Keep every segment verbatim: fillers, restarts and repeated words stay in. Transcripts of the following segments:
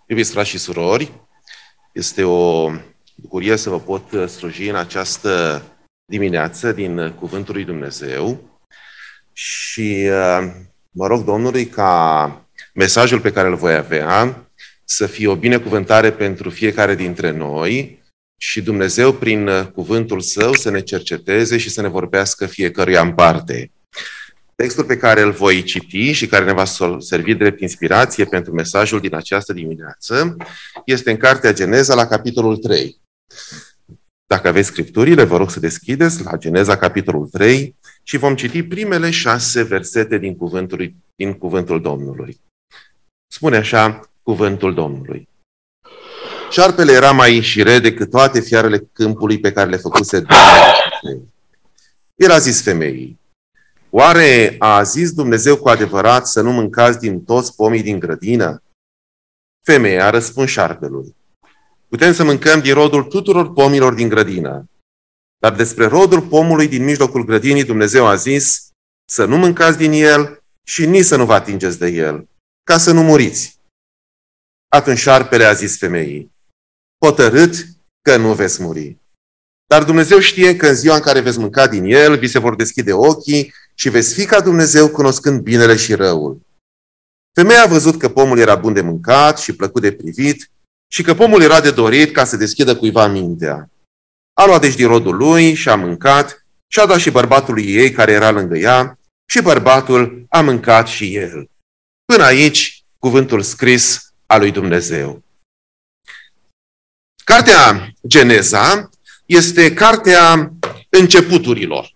Iubiți frați și surori, este o bucurie să vă pot sluji în această dimineață din Cuvântul lui Dumnezeu și mă rog Domnului ca mesajul pe care îl voi avea să fie o binecuvântare pentru fiecare dintre noi și Dumnezeu prin cuvântul Său să ne cerceteze și să ne vorbească fiecăruia în parte. Textul pe care îl voi citi și care ne va servi drept inspirație pentru mesajul din această dimineață este în Cartea Geneza la capitolul trei. Dacă aveți scripturile, vă rog să deschideți la Geneza capitolul trei și vom citi primele șase versete din cuvântul, din cuvântul Domnului. Spune așa cuvântul Domnului. Șarpele era mai șire decât toate fiarele câmpului pe care le făcuse Domnul. El a zis femeii: oare a zis Dumnezeu cu adevărat să nu mâncați din toți pomii din grădină? Femeia a răspuns șarpelui: putem să mâncăm din rodul tuturor pomilor din grădină, dar despre rodul pomului din mijlocul grădinii Dumnezeu a zis să nu mâncați din el și nici să nu vă atingeți de el, ca să nu muriți. Atunci șarpele a zis femeii: hotărât că nu veți muri. Dar Dumnezeu știe că în ziua în care veți mânca din el, vi se vor deschide ochii și veți fi ca Dumnezeu cunoscând binele și răul. Femeia a văzut că pomul era bun de mâncat și plăcut de privit și că pomul era de dorit ca să deschidă cuiva mintea. A luat deci din rodul lui și a mâncat și a dat și bărbatului ei care era lângă ea și bărbatul a mâncat și el. Până aici cuvântul scris al lui Dumnezeu. Cartea Geneza este cartea începuturilor.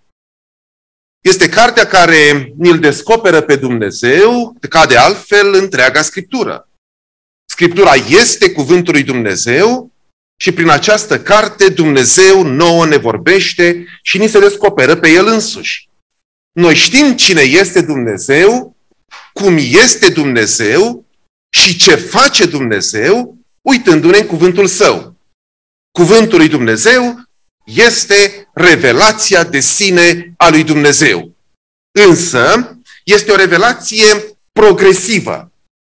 Este cartea care ni-l descoperă pe Dumnezeu, ca de altfel întreaga Scriptură. Scriptura este cuvântul lui Dumnezeu și prin această carte Dumnezeu nouă ne vorbește și ni se descoperă pe El însuși. Noi știm cine este Dumnezeu, cum este Dumnezeu și ce face Dumnezeu uitându-ne în cuvântul Său. Cuvântul lui Dumnezeu este revelația de sine a lui Dumnezeu. Însă, este o revelație progresivă.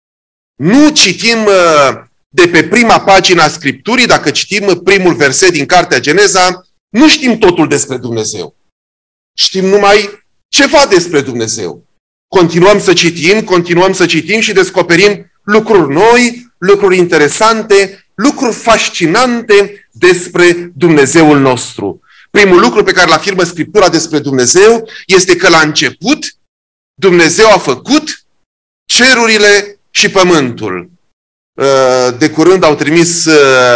Nu citim de pe prima pagină a Scripturii, dacă citim primul verset din Cartea Geneza, nu știm totul despre Dumnezeu. Știm numai ceva despre Dumnezeu. Continuăm să citim, continuăm să citim și descoperim lucruri noi, lucruri interesante, lucruri fascinante despre Dumnezeul nostru. Primul lucru pe care îl afirmă Scriptura despre Dumnezeu este că la început Dumnezeu a făcut cerurile și pământul. De curând au trimis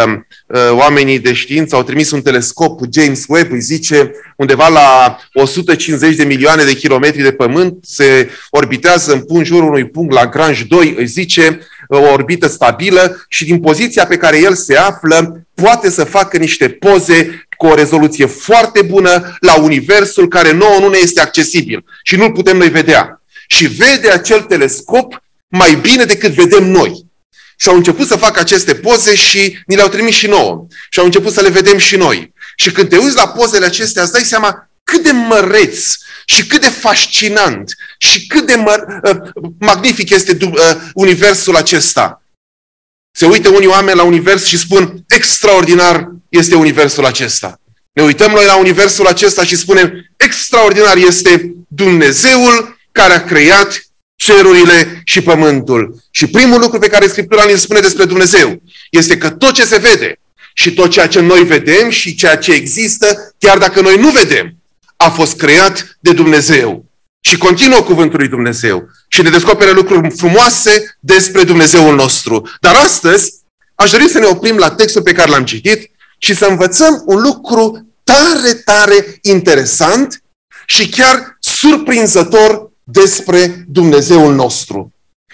oamenii de știință, au trimis un telescop, James Webb, îi zice, undeva la o sută cincizeci de milioane de kilometri de pământ, se orbitează în jurul unui punct Lagrange doi, îi zice, o orbită stabilă și din poziția pe care el se află, poate să facă niște poze cu o rezoluție foarte bună la universul care nouă nu ne este accesibil și nu-l putem noi vedea. Și vede acel telescop mai bine decât vedem noi. Și au început să facă aceste poze și ni le-au trimis și nouă. Și au început să le vedem și noi. Și când te uiți la pozele acestea, îți dai seama cât de măreț și cât de fascinant și cât de mă, uh, magnific este uh, universul acesta. Se uită unii oameni la univers și spun, extraordinar este universul acesta. Ne uităm noi la universul acesta și spunem, extraordinar este Dumnezeul care a creat cerurile și pământul. Și primul lucru pe care Scriptura ne spune despre Dumnezeu este că tot ce se vede și tot ceea ce noi vedem și ceea ce există, chiar dacă noi nu vedem, a fost creat de Dumnezeu. Și continuă cuvântul lui Dumnezeu și ne descoperă lucruri frumoase despre Dumnezeul nostru. Dar astăzi aș dori să ne oprim la textul pe care l-am citit și să învățăm un lucru tare, tare interesant și chiar surprinzător despre Dumnezeul nostru.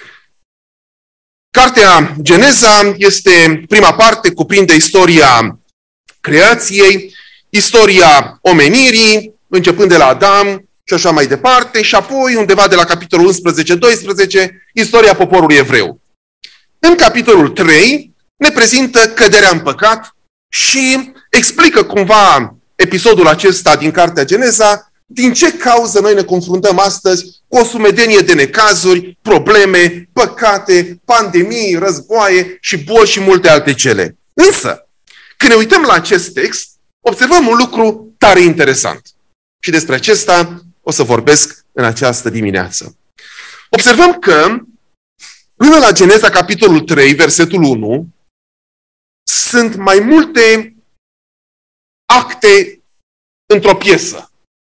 Cartea Geneza este, prima parte, cuprinde istoria creației, istoria omenirii, începând de la Adam și așa mai departe, și apoi, undeva de la capitolul unsprezece doisprezece, istoria poporului evreu. În capitolul trei ne prezintă căderea în păcat și explică cumva episodul acesta din Cartea Geneza din ce cauză noi ne confruntăm astăzi cu o sumedenie de necazuri, probleme, păcate, pandemii, războaie și boli și multe alte cele. Însă, când ne uităm la acest text, observăm un lucru tare interesant. Și despre acesta o să vorbesc în această dimineață. Observăm că, până la Geneza, capitolul trei, versetul unu, sunt mai multe acte într-o piesă.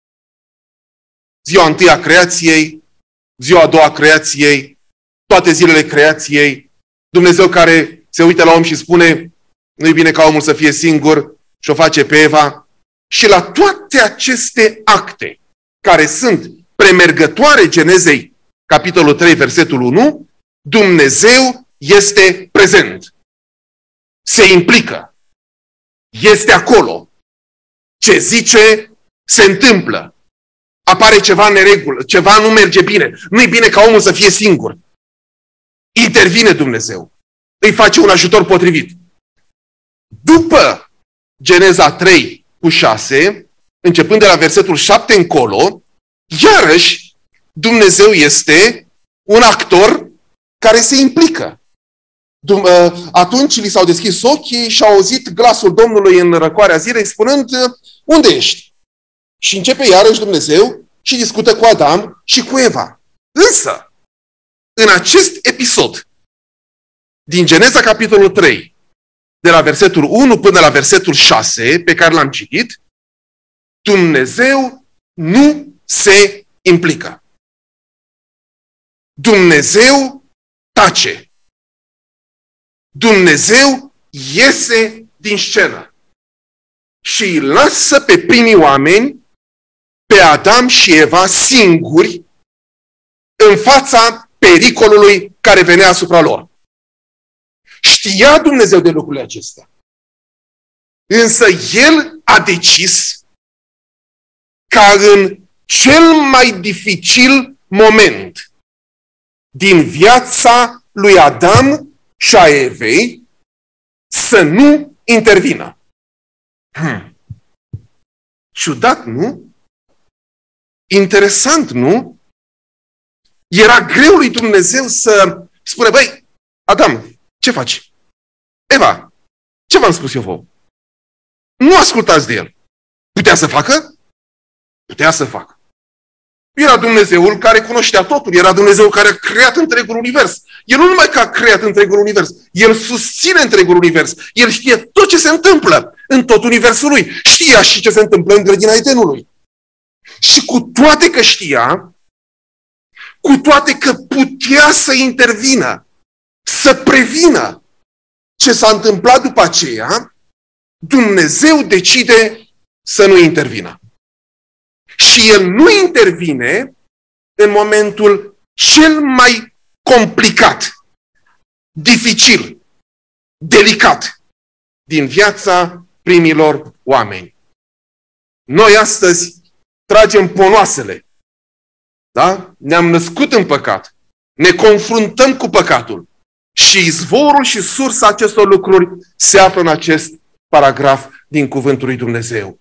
Ziua întâi a creației, ziua a doua a creației, toate zilele creației, Dumnezeu care se uită la om și spune, nu-i bine ca omul să fie singur și o face pe Eva. Și la toate aceste acte, care sunt premergătoare Genezei, capitolul trei, versetul unu, Dumnezeu este prezent. Se implică. Este acolo. Ce zice, se întâmplă. Apare ceva în neregulă, ceva nu merge bine. Nu-i bine ca omul să fie singur. Intervine Dumnezeu. Îi face un ajutor potrivit. După Geneza trei cu șase, începând de la versetul șapte încolo, iarăși Dumnezeu este un actor care se implică. Atunci li s-au deschis ochii și au auzit glasul Domnului în răcoarea zilei spunând, unde ești? Și începe iarăși Dumnezeu și discută cu Adam și cu Eva. Însă, în acest episod, din Geneza capitolul trei, de la versetul unu până la versetul șase, pe care l-am citit, Dumnezeu nu se implică. Dumnezeu tace. Dumnezeu iese din scenă și îi lasă pe primii oameni, pe Adam și Eva, singuri în fața pericolului care venea asupra lor. Știa Dumnezeu de lucrurile acestea. Însă El a decis ca în cel mai dificil moment din viața lui Adam și a Evei să nu intervină. Hmm. Ciudat, nu? Interesant, nu? Era greu lui Dumnezeu să spune, băi, Adam, ce faci? Eva, ce v-am spus eu vouă? Nu ascultați de el. Putea să facă? Putea să facă. Era Dumnezeul care cunoștea totul. Era Dumnezeul care a creat întregul univers. El nu numai că a creat întregul univers, El susține întregul univers. El știe tot ce se întâmplă în tot universul lui. Știa și ce se întâmplă în grădina Edenului. Și cu toate că știa, cu toate că putea să intervină, să prevină ce s-a întâmplat după aceea, Dumnezeu decide să nu intervină. Și El nu intervine în momentul cel mai complicat, dificil, delicat din viața primilor oameni. Noi astăzi tragem ponoasele. Da? Ne-am născut în păcat. Ne confruntăm cu păcatul. Și izvorul și sursa acestor lucruri se află în acest paragraf din Cuvântul lui Dumnezeu.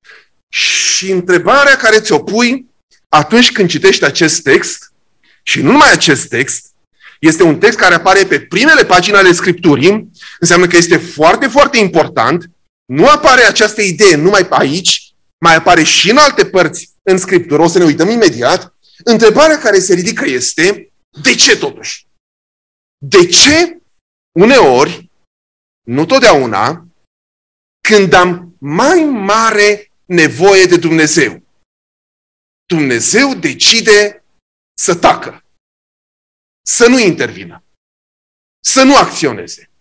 Și întrebarea care ți-o pui atunci când citești acest text, și nu numai acest text, este un text care apare pe primele pagini ale Scripturii, înseamnă că este foarte, foarte important, nu apare această idee numai aici, mai apare și în alte părți în Scriptură, o să ne uităm imediat. Întrebarea care se ridică este, de ce totuși? De ce uneori, nu totdeauna, când am mai mare nevoie de Dumnezeu, Dumnezeu decide să tacă, să nu intervină, să nu acționeze.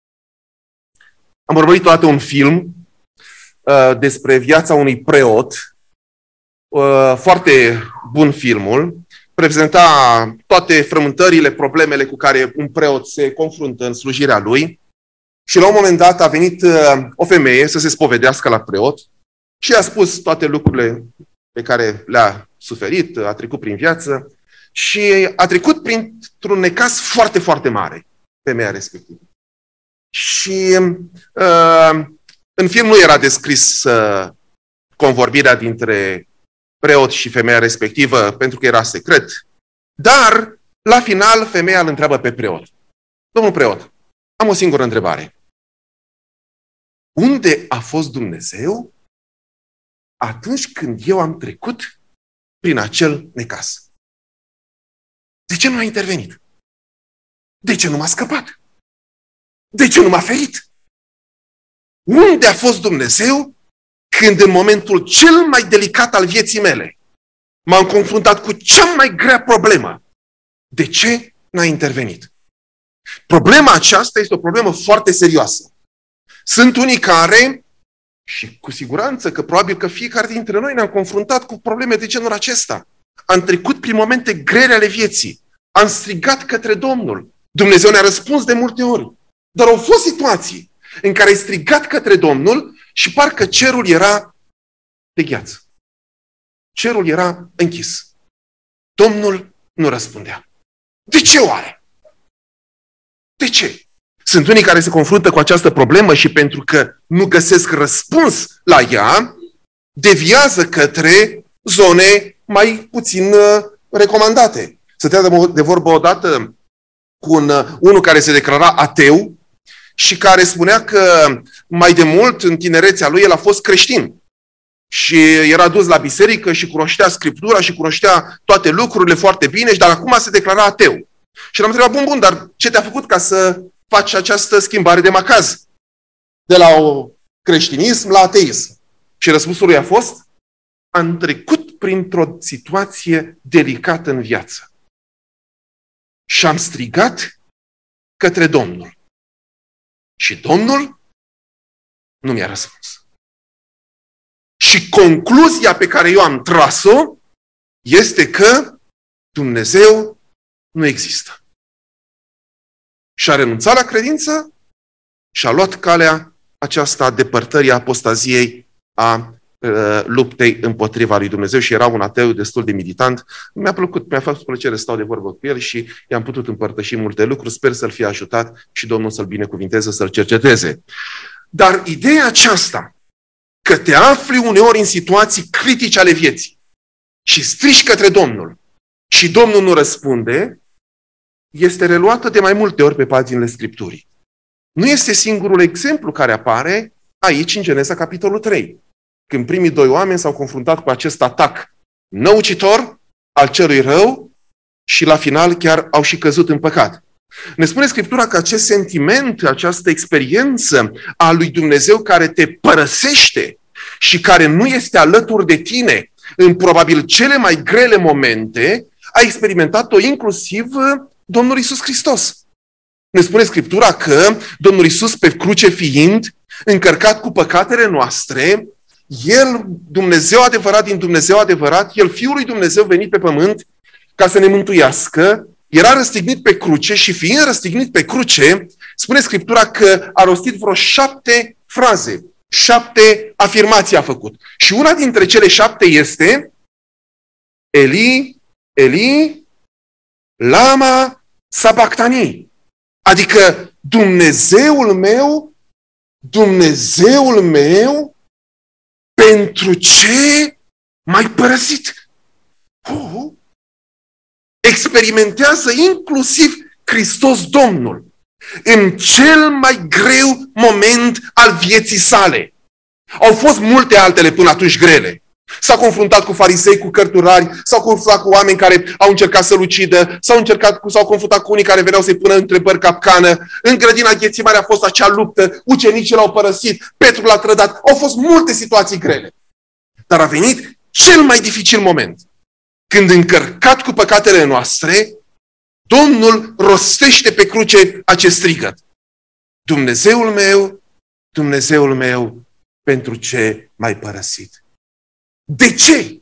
Am urmărit toată un film uh, despre viața unui preot, uh, foarte bun filmul, prezenta toate frământările, problemele cu care un preot se confruntă în slujirea lui și la un moment dat a venit uh, o femeie să se spovedească la preot și a spus toate lucrurile pe care le-a suferit, a trecut prin viață și a trecut printr-un necaz foarte, foarte mare, femeia respectivă. Și uh, în film nu era descris uh, convorbirea dintre preot și femeia respectivă pentru că era secret, dar la final femeia îl întreabă pe preot. Domnul preot, am o singură întrebare. Unde a fost Dumnezeu atunci când eu am trecut prin acel necaz? De ce nu a intervenit? De ce nu m-a scăpat? De ce nu m-a ferit? Unde a fost Dumnezeu când în momentul cel mai delicat al vieții mele m-am confruntat cu cea mai grea problemă? De ce n-a intervenit? Problema aceasta este o problemă foarte serioasă. Sunt unii care, și cu siguranță că probabil că fiecare dintre noi ne-am confruntat cu probleme de genul acesta. Am trecut prin momente grele ale vieții. Am strigat către Domnul. Dumnezeu ne-a răspuns de multe ori. Dar au fost situații în care ai strigat către Domnul și parcă cerul era de gheață. Cerul era închis. Domnul nu răspundea. De ce oare? De ce? Sunt unii care se confruntă cu această problemă și pentru că nu găsesc răspuns la ea, deviază către zone mai puțin recomandate. Stătea de vorbă odată cu un, unul care se declara ateu și care spunea că mai de mult, în tinerețea lui, el a fost creștin. Și era dus la biserică și cunoștea Scriptura și cunoștea toate lucrurile foarte bine, dar acum se declara ateu. Și l-am întrebat, bun, bun, dar ce te-a făcut ca să faci această schimbare de macaz? De la o creștinism la ateism. Și răspunsul lui a fost, am trecut printr-o situație delicată în viață. Și am strigat către Domnul. Și Domnul nu mi-a răspuns. Și concluzia pe care eu am tras-o este că Dumnezeu nu există. Și a renunțat la credință și a luat calea aceasta a depărtării, a apostaziei, a uh, luptei împotriva lui Dumnezeu și era un ateu destul de militant. Mi-a plăcut, mi-a făcut plăcere să stau de vorbă cu el și i-am putut împărtăși multe lucruri. Sper să-l fie ajutat și Domnul să-l binecuvinteze, să-l cerceteze. Dar ideea aceasta, că te afli uneori în situații critice ale vieții și strigi către Domnul și Domnul nu răspunde, este reluată de mai multe ori pe paginile Scripturii. Nu este singurul exemplu care apare aici în Geneza, capitolul trei. Când primii doi oameni s-au confruntat cu acest atac năucitor al celui rău și la final chiar au și căzut în păcat. Ne spune Scriptura că acest sentiment, această experiență a lui Dumnezeu care te părăsește și care nu este alături de tine în probabil cele mai grele momente, a experimentat-o inclusiv Domnul Iisus Hristos. Ne spune Scriptura că Domnul Iisus, pe cruce fiind, încărcat cu păcatele noastre, El, Dumnezeu adevărat din Dumnezeu adevărat, El, Fiul lui Dumnezeu venit pe pământ ca să ne mântuiască, era răstignit pe cruce și fiind răstignit pe cruce, spune Scriptura că a rostit vreo șapte fraze, șapte afirmații a făcut. Și una dintre cele șapte este Eli, Eli, lama sabachthani. Adică Dumnezeul meu, Dumnezeul meu, pentru ce m-ai părăsit? Oh, experimentează inclusiv Hristos Domnul în cel mai greu moment al vieții sale. Au fost multe altele până atunci grele. S-a confruntat cu farisei, cu cărturari, s-au confruntat cu oameni care au încercat să-l ucidă, s-au, încercat cu, s-au confruntat cu unii care veneau să-i pună întrebări capcană. În grădina Ghețimani a fost acea luptă, ucenicii l-au părăsit, Petru l-a trădat. Au fost multe situații grele. Dar a venit cel mai dificil moment. Când, încărcat cu păcatele noastre, Domnul rostește pe cruce acest strigăt. Dumnezeul meu, Dumnezeul meu, pentru ce m-ai părăsit? De ce?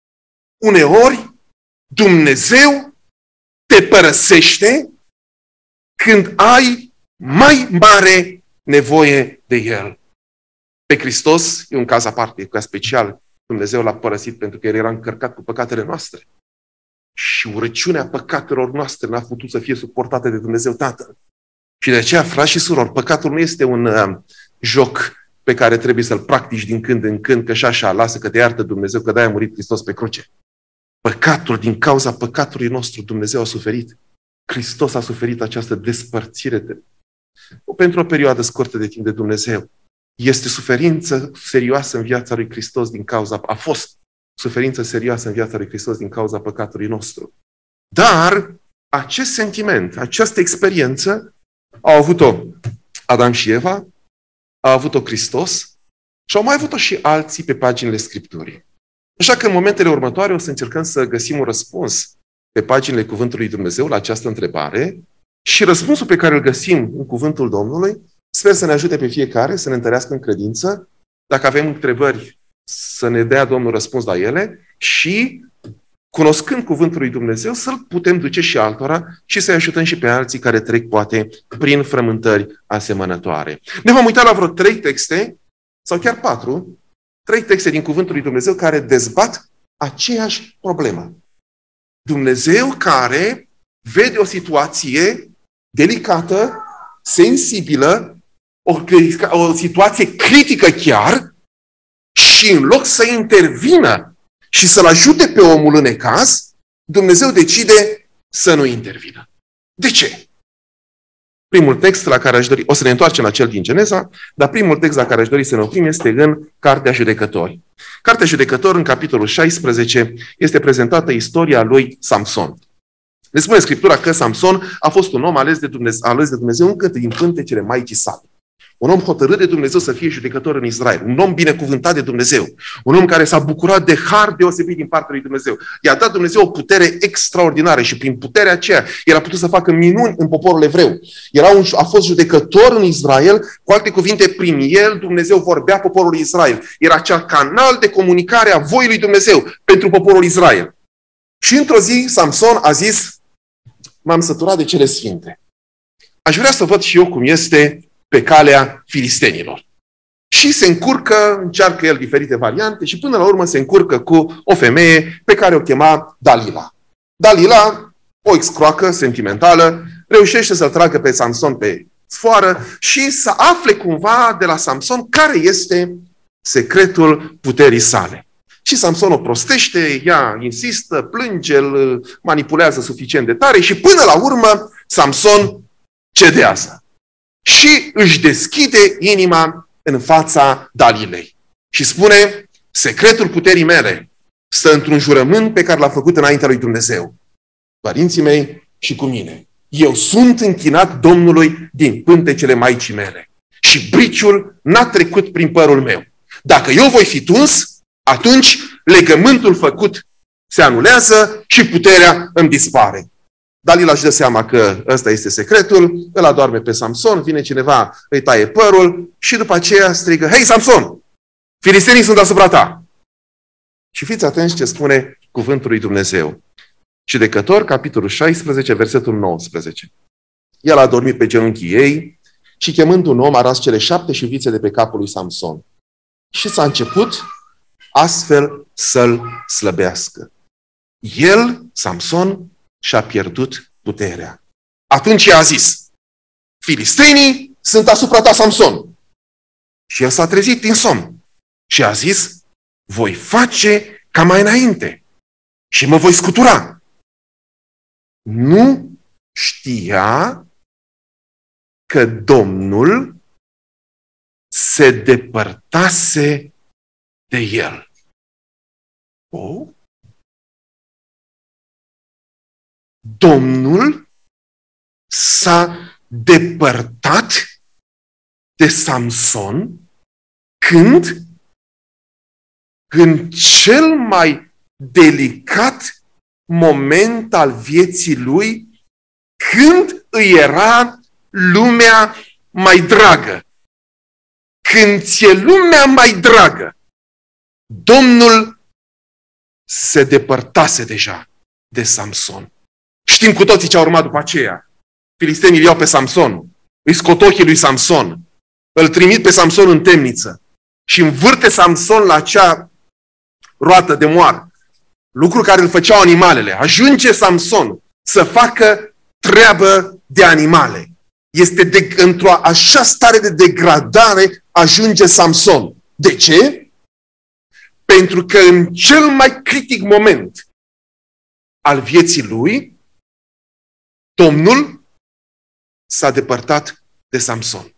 Uneori Dumnezeu te părăsește când ai mai mare nevoie de El. Pe Hristos e un caz aparte, ca special. Dumnezeu l-a părăsit pentru că El era încărcat cu păcatele noastre. Și urăciunea păcatelor noastre n-a putut să fie suportată de Dumnezeu Tatăl. Și de aceea, frați și surori, păcatul nu este un uh, joc pe care trebuie să-l practici din când în când, că și așa, lasă că te iartă Dumnezeu, că de-aia a murit Hristos pe cruce. Păcatul, din cauza păcatului nostru, Dumnezeu a suferit. Hristos a suferit această despărțire de... pentru o perioadă scurtă de timp de Dumnezeu. Este suferință serioasă în viața lui Hristos din cauza... A fost suferință serioasă în viața lui Hristos din cauza păcatului nostru. Dar acest sentiment, această experiență au avut-o Adam și Eva, au avut-o Hristos și au mai avut-o și alții pe paginile Scripturii. Așa că în momentele următoare o să încercăm să găsim un răspuns pe paginile Cuvântului lui Dumnezeu la această întrebare și răspunsul pe care îl găsim în Cuvântul Domnului sper să ne ajute pe fiecare să ne întărească în credință. Dacă avem întrebări, să ne dea Domnul răspuns la ele și, cunoscând Cuvântul lui Dumnezeu, să-l putem duce și altora și să-i ajutăm și pe alții care trec, poate, prin frământări asemănătoare. Ne vom uita la vreo trei texte, sau chiar patru, trei texte din Cuvântul lui Dumnezeu care dezbat aceeași problemă. Dumnezeu care vede o situație delicată, sensibilă, o, o situație critică chiar, și în loc să intervină și să-l ajute pe omul în necaz, Dumnezeu decide să nu intervină. De ce? Primul text la care aș dori, o să ne întoarcem la cel din Geneza, dar primul text la care aș dori să ne oprim este în Cartea Judecători. Cartea Judecători, în capitolul șaisprezece, este prezentată istoria lui Samson. Ne spune Scriptura că Samson a fost un om ales de Dumnezeu, ales de Dumnezeu încă din pântecele maicii sale. Un om hotărât de Dumnezeu să fie judecător în Israel. Un om binecuvântat de Dumnezeu. Un om care s-a bucurat de har deosebit din partea lui Dumnezeu. I-a dat Dumnezeu o putere extraordinară și prin puterea aceea el a putut să facă minuni în poporul evreu. Era un, a fost judecător în Israel, cu alte cuvinte, prin el Dumnezeu vorbea poporului Israel. Era acel canal de comunicare a voii lui Dumnezeu pentru poporul Israel. Și într-o zi Samson a zis: m-am săturat de cele sfinte. Aș vrea să văd și eu cum este pe calea filistenilor. Și se încurcă, încearcă el diferite variante și până la urmă se încurcă cu o femeie pe care o chema Dalila. Dalila, o excroacă sentimentală, reușește să-l tragă pe Samson pe sfoară și să afle cumva de la Samson care este secretul puterii sale. Și Samson o prostește, ea insistă, plânge, îl manipulează suficient de tare și până la urmă Samson cedează. Și își deschide inima în fața Dalilei. Și spune: secretul puterii mele stă într-un jurământ pe care l-a făcut înaintea lui Dumnezeu, părinții mei și cu mine. Eu sunt închinat Domnului din pântecele maicii mele. Și briciul n-a trecut prin părul meu. Dacă eu voi fi tuns, atunci legământul făcut se anulează și puterea îmi dispare. Dalila își dă seama că ăsta este secretul, îl adorme pe Samson, vine cineva, îi taie părul și după aceea strigă: hei, Samson, filistenii sunt asupra ta. Și fiți atenți ce spune cuvântul lui Dumnezeu. Judecători, capitolul șaisprezece, versetul nouăsprezece. El a dormit pe genunchii ei și chemând un om a ras cele șapte șuvițe de pe capul lui Samson. Și s-a început astfel să-l slăbească. El, Samson, și-a pierdut puterea. Atunci i-a zis: filistenii sunt asupra ta, Samson. Și el s-a trezit din somn și a zis: voi face ca mai înainte și mă voi scutura. Nu știa că Domnul se depărtase de el. Oh? Domnul s-a depărtat de Samson când, în cel mai delicat moment al vieții lui, când îi era lumea mai dragă. Când ți-e lumea mai dragă, Domnul se depărtase deja de Samson. Știm cu toții ce a urmat după aceea. Filistenii îl iau pe Samson, îi scot ochii lui Samson, îl trimit pe Samson în temniță și învârte Samson la acea roată de moară. Lucru care îl făceau animalele. Ajunge Samson să facă treabă de animale. Este de, într-o așa stare de degradare ajunge Samson. De ce? Pentru că în cel mai critic moment al vieții lui, Domnul s-a depărtat de Samson.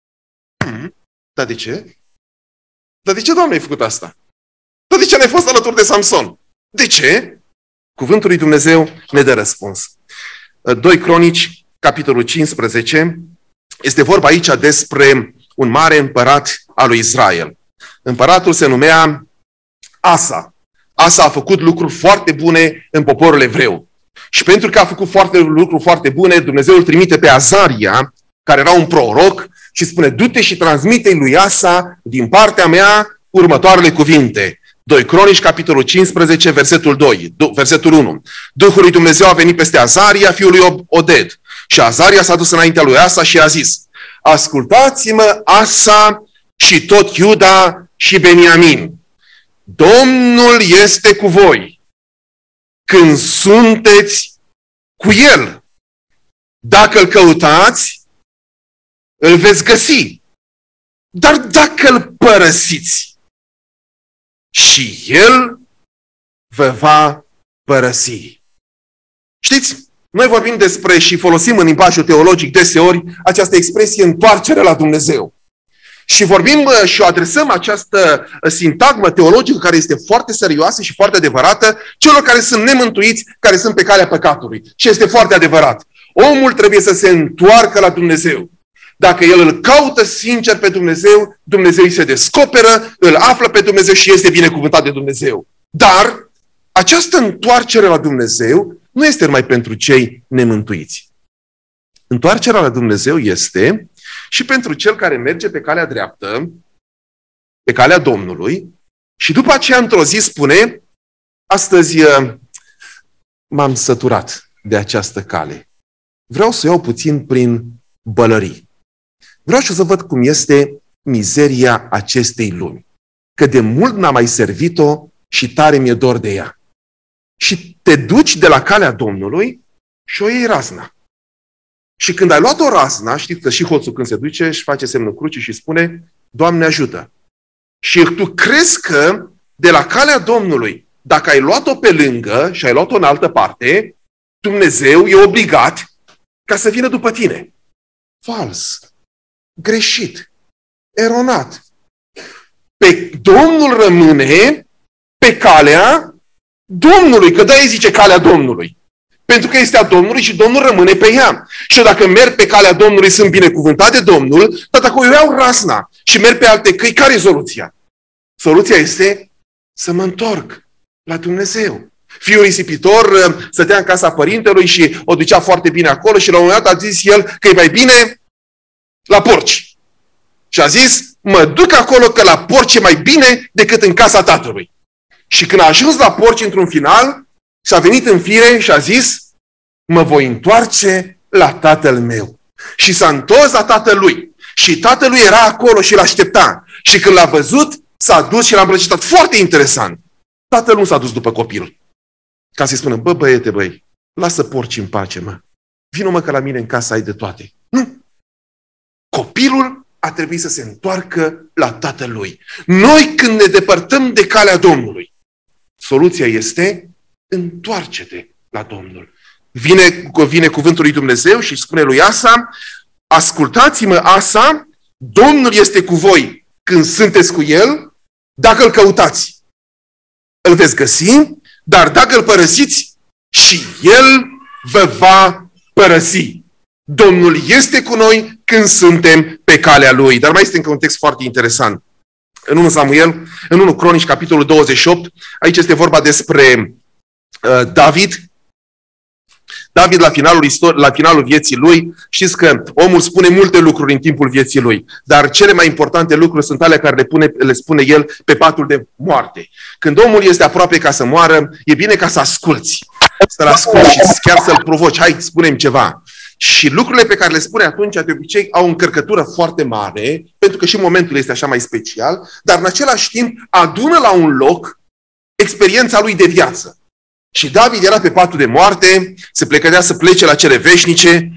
Dar de ce? Dar de ce, Doamne, ai făcut asta? Dar de ce n-ai fost alături de Samson? De ce? Cuvântul lui Dumnezeu ne dă răspuns. doi Cronici, capitolul cincisprezece, este vorba aici despre un mare împărat al lui Israel. Împăratul se numea Asa. Asa a făcut lucruri foarte bune în poporul evreu. Și pentru că a făcut foarte, lucruri foarte bune, Dumnezeu îl trimite pe Azaria, care era un proroc, și spune: du-te și transmite-i lui Asa din partea mea următoarele cuvinte. doi Cronici, capitolul cincisprezece, versetul doi, versetul unu. Duhul lui Dumnezeu a venit peste Azaria, fiul lui Oded. Și Azaria s-a dus înaintea lui Asa și a zis: ascultați-mă, Asa și tot Iuda și Beniamin. Domnul este cu voi când sunteți cu El. Dacă îl căutați, îl veți găsi. Dar dacă îl părăsiți, și El vă va părăsi. Știți, noi vorbim despre și folosim în limbajul teologic deseori această expresie întoarcere la Dumnezeu. Și vorbim și o adresăm această sintagmă teologică care este foarte serioasă și foarte adevărată celor care sunt nemântuiți, care sunt pe calea păcatului. Și este foarte adevărat. Omul trebuie să se întoarcă la Dumnezeu. Dacă el îl caută sincer pe Dumnezeu, Dumnezeu îi se descoperă, îl află pe Dumnezeu și este binecuvântat de Dumnezeu. Dar această întoarcere la Dumnezeu nu este numai pentru cei nemântuiți. Întoarcerea la Dumnezeu este și pentru cel care merge pe calea dreaptă, pe calea Domnului, și după aceea într-o zi spune: astăzi m-am săturat de această cale. Vreau să iau puțin prin bălării. Vreau și să văd cum este mizeria acestei lumi. Că de mult n-am mai servit-o și tare mi-e dor de ea. Și te duci de la calea Domnului și o iei razna. Și când ai luat o razna, știți că și hoțul când se duce își face semnul crucii și spune: Doamne ajută. Și tu crezi că de la calea Domnului, dacă ai luat-o pe lângă și ai luat-o în altă parte, Dumnezeu e obligat ca să vină după tine. Fals. Greșit. Eronat. Pe Domnul rămâne pe calea Domnului, că de-aia zice calea Domnului. Pentru că este a Domnului și Domnul rămâne pe ea. Și eu dacă merg pe calea Domnului sunt binecuvântat de Domnul, dar dacă eu iau razna și merg pe alte căi, care e soluția? Soluția este să mă întorc la Dumnezeu. Fiul risipitor stătea în casa părintelui și o ducea foarte bine acolo și la un moment dat a zis el că e mai bine la porci. Și a zis: mă duc acolo că la porci e mai bine decât în casa tatălui. Și când a ajuns la porci într-un final, și-a venit în fire și a zis: mă voi întoarce la tatăl meu. Și s-a întors la tatălui. Și tatălui era acolo și l-aștepta. Și când l-a văzut, s-a dus și l-a îmbrăcișat. Foarte interesant. Tatăl nu s-a dus după copil. Ca să-i spună: bă, băiete, băi, lasă porci în pace, mă. Vino, mă, că la mine în casă ai de toate. Nu. Copilul a trebuit să se întoarcă la tatălui. Noi, când ne depărtăm de calea Domnului, soluția este: întoarce-te la Domnul. Vine, vine cuvântul lui Dumnezeu și spune lui Asa: ascultați-mă, Asa, Domnul este cu voi când sunteți cu El, dacă îl căutați. Îl veți găsi, dar dacă îl părăsiți, și El vă va părăsi. Domnul este cu noi când suntem pe calea Lui. Dar mai este încă un text foarte interesant. În unu Samuel, în unu Cronici, capitolul douăzeci și opt, aici este vorba despre uh, David. David, la finalul, istor- la finalul vieții lui, știți că omul spune multe lucruri în timpul vieții lui, dar cele mai importante lucruri sunt alea care le, pune, le spune el pe patul de moarte. Când omul este aproape ca să moară, e bine ca să asculți. Să-l asculți și chiar să-l provoci. Hai, spune-mi ceva. Și lucrurile pe care le spune atunci, de obicei, au o încărcătură foarte mare, pentru că și momentul este așa mai special, dar în același timp adună la un loc experiența lui de viață. Și David era pe patul de moarte, se plecădea să plece la cele veșnice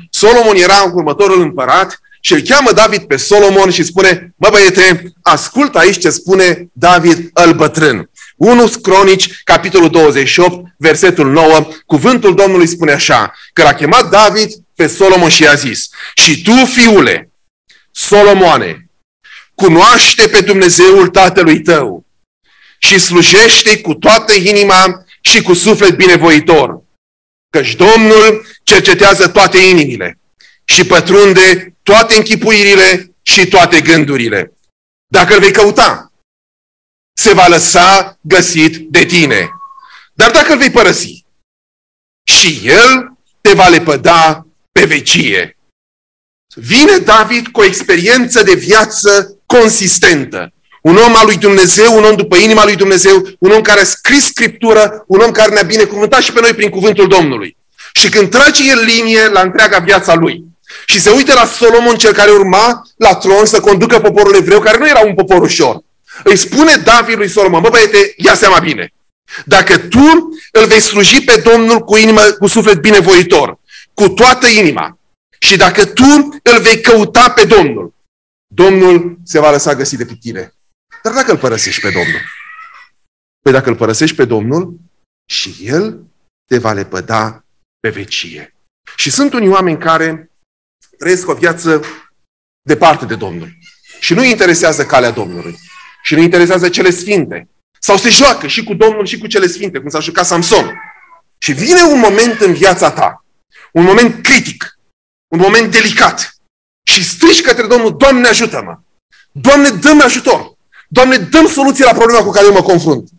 Solomon era următorul împărat și îl cheamă David pe Solomon și spune, bă băiete, ascultă aici ce spune David îl bătrân. unu Cronici, capitolul douăzeci și opt, versetul nouă, cuvântul Domnului spune așa, că l-a chemat David pe Solomon și i-a zis, și tu, fiule, Solomoane, cunoaște pe Dumnezeul tatălui tău și slujește cu toată inima și cu suflet binevoitor, căci Domnul cercetează toate inimile și pătrunde toate închipuirile și toate gândurile. Dacă îl vei căuta, se va lăsa găsit de tine. Dar dacă îl vei părăsi, și el te va lepăda pe vecie. Vine David cu o experiență de viață consistentă. Un om al lui Dumnezeu, un om după inima lui Dumnezeu, un om care a scris Scriptură, un om care ne-a binecuvântat și pe noi prin cuvântul Domnului. Și când trage el linie la întreaga viața lui și se uită la Solomon, cel care urma la tron să conducă poporul evreu, care nu era un popor ușor, îi spune David lui Solomon, bă băiete, ia seama bine, dacă tu îl vei sluji pe Domnul cu inimă, cu suflet binevoitor, cu toată inima, și dacă tu îl vei căuta pe Domnul, Domnul se va lăsa găsit de pe tine. Dar dacă îl părăsești pe Domnul? Păi dacă îl părăsești pe Domnul, și El te va lepăda pe vecie. Și sunt unii oameni care trăiesc o viață departe de Domnul. Și nu-i interesează calea Domnului. Și nu-i interesează cele sfinte. Sau se joacă și cu Domnul și cu cele sfinte, cum s-a jucat Samson. Și vine un moment în viața ta, un moment critic, un moment delicat. Și strigi către Domnul, Doamne, ajută-mă! Doamne, dă-mi ajutor! Doamne, dă-mi soluție la problema cu care eu mă confrunt.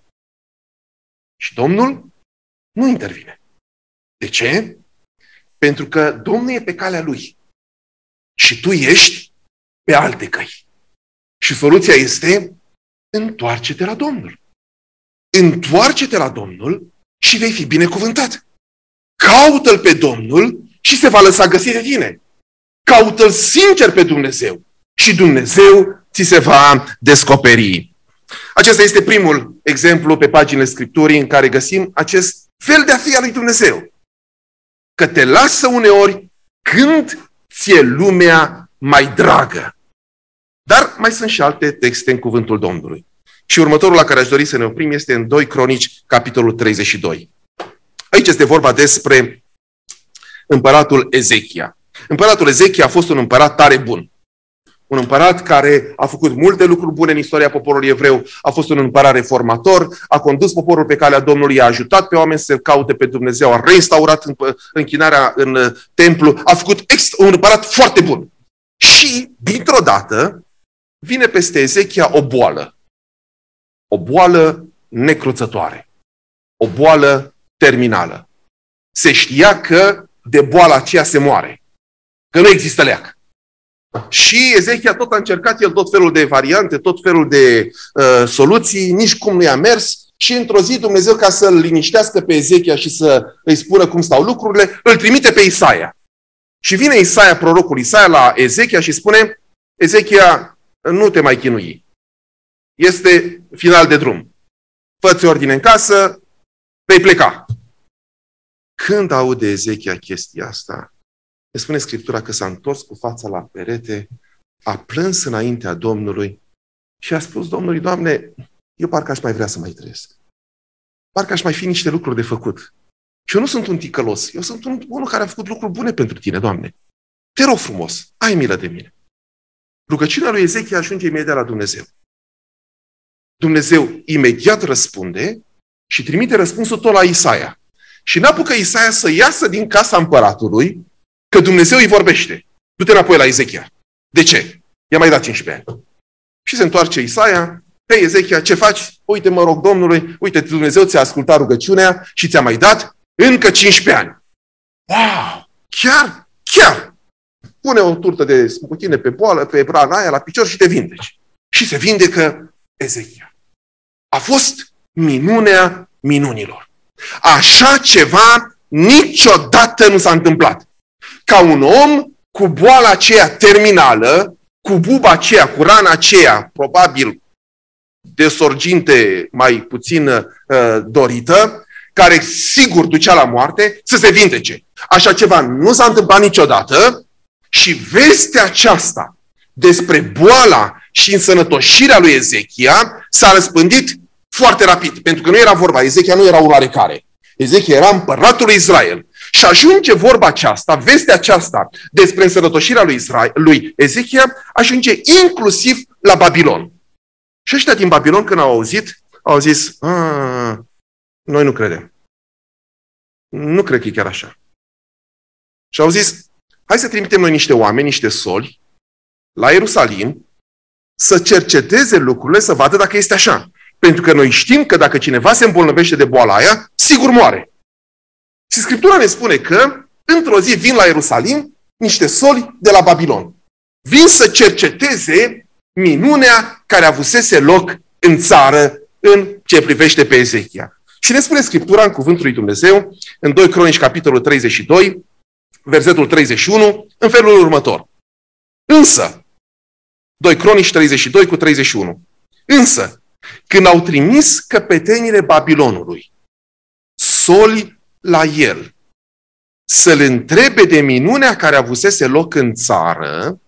Și Domnul nu intervine. De ce? Pentru că Domnul e pe calea Lui. Și tu ești pe alte căi. Și soluția este, întoarce-te la Domnul. Întoarce-te la Domnul și vei fi binecuvântat. Caută-L pe Domnul și se va lăsa găsi de tine. Caută-L sincer pe Dumnezeu și Dumnezeu ți se va descoperi. Acesta este primul exemplu pe paginile Scripturii în care găsim acest fel de a fi al lui Dumnezeu. Că te lasă uneori când ți-e lumea mai dragă. Dar mai sunt și alte texte în cuvântul Domnului. Și următorul la care aș dori să ne oprim este în doi Cronici, capitolul treizeci și doi. Aici este vorba despre împăratul Ezechia. Împăratul Ezechia a fost un împărat tare bun. Un împărat care a făcut multe lucruri bune în istoria poporului evreu, a fost un împărat reformator, a condus poporul pe calea Domnului, a ajutat pe oameni să caute pe Dumnezeu, a reinstaurat închinarea în templu, a făcut un împărat foarte bun. Și, dintr-o dată, vine peste Ezechia o boală. O boală necruțătoare. O boală terminală. Se știa că de boala aceea se moare. Că nu există leac. Și Ezechia tot a încercat el tot felul de variante, tot felul de uh, soluții, nici cum nu i-a mers. Și într-o zi Dumnezeu, ca să-l liniștească pe Ezechia și să îi spună cum stau lucrurile, îl trimite pe Isaia. Și vine Isaia, prorocul Isaia, la Ezechia și spune, Ezechia, nu te mai chinui. Este final de drum. Fă-ți ordine în casă, vei pleca. Când aude Ezechia chestia asta, ne spune Scriptura că s-a întors cu fața la perete, a plâns înaintea Domnului și a spus Domnului, Doamne, eu parcă aș mai vrea să mai trăiesc. Parcă aș mai fi niște lucruri de făcut. Și eu nu sunt un ticălos, eu sunt un, unul care a făcut lucruri bune pentru tine, Doamne. Te rog frumos, ai milă de mine. Rugăciunea lui Ezechia ajunge imediat la Dumnezeu. Dumnezeu imediat răspunde și trimite răspunsul tot la Isaia. Și n-apucă Isaia să iasă din casa împăratului, că Dumnezeu îi vorbește. Du-te înapoi la Ezechia. De ce? I-a mai dat cincisprezece ani. Și se întoarce Isaia. Hei, Ezechia, ce faci? Uite, mă rog Domnului, uite, Dumnezeu ți-a ascultat rugăciunea și ți-a mai dat încă cincisprezece ani. Wow! Chiar? Chiar! Pune o turtă de smutine pe boală, pe brana aia, la picior și te vindeci. Și se vindecă Ezechia. A fost minunea minunilor. Așa ceva niciodată nu s-a întâmplat. Ca un om cu boala aceea terminală, cu buba aceea, cu rana aceea, probabil de sorginte mai puțin uh, dorită, care sigur ducea la moarte, să se vindece. Așa ceva nu s-a întâmplat niciodată și vestea aceasta despre boala și însănătoșirea lui Ezechia s-a răspândit foarte rapid, pentru că nu era vorba, Ezechia nu era un oarecare. Ezechia era împăratul lui Israel. Și ajunge vorba aceasta, vestea aceasta despre însănătoșirea lui, Israel, lui Ezechia, ajunge inclusiv la Babilon. Și ăștia din Babilon, când au auzit, au zis, noi nu credem. Nu cred că e chiar așa. Și au zis, hai să trimitem noi niște oameni, niște soli, la Ierusalim, să cerceteze lucrurile, să vadă dacă este așa. Pentru că noi știm că dacă cineva se îmbolnăvește de boala aia, sigur moare. Și Scriptura ne spune că, într-o zi, vin la Ierusalim niște soli de la Babilon. Vin să cerceteze minunea care avusese loc în țară în ce privește pe Ezechia. Și ne spune Scriptura în Cuvântul lui Dumnezeu, în doi Cronici, capitolul treizeci și doi, versetul treizeci și unu, în felul următor. Însă, doi Cronici treizeci și doi cu treizeci și unu. Însă, când au trimis căpetenile Babilonului, soli la el, să-l întrebe de minunea care avusese loc în țară,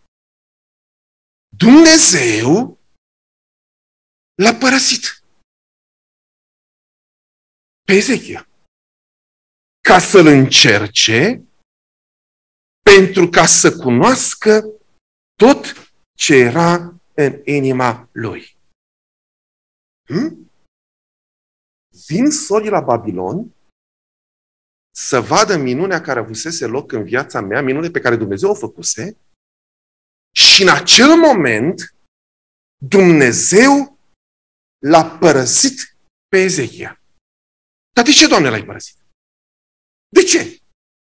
Dumnezeu l-a părăsit pe Ezechia ca să-l încerce, pentru ca să cunoască tot ce era în inima lui. Hmm? Vin solii la Babilon să vadă minunea care avusese loc în viața mea, minune pe care Dumnezeu o făcuse, și în acel moment Dumnezeu l-a părăsit pe Ezechia. Dar de ce, Doamne, l-ai părăsit? De ce?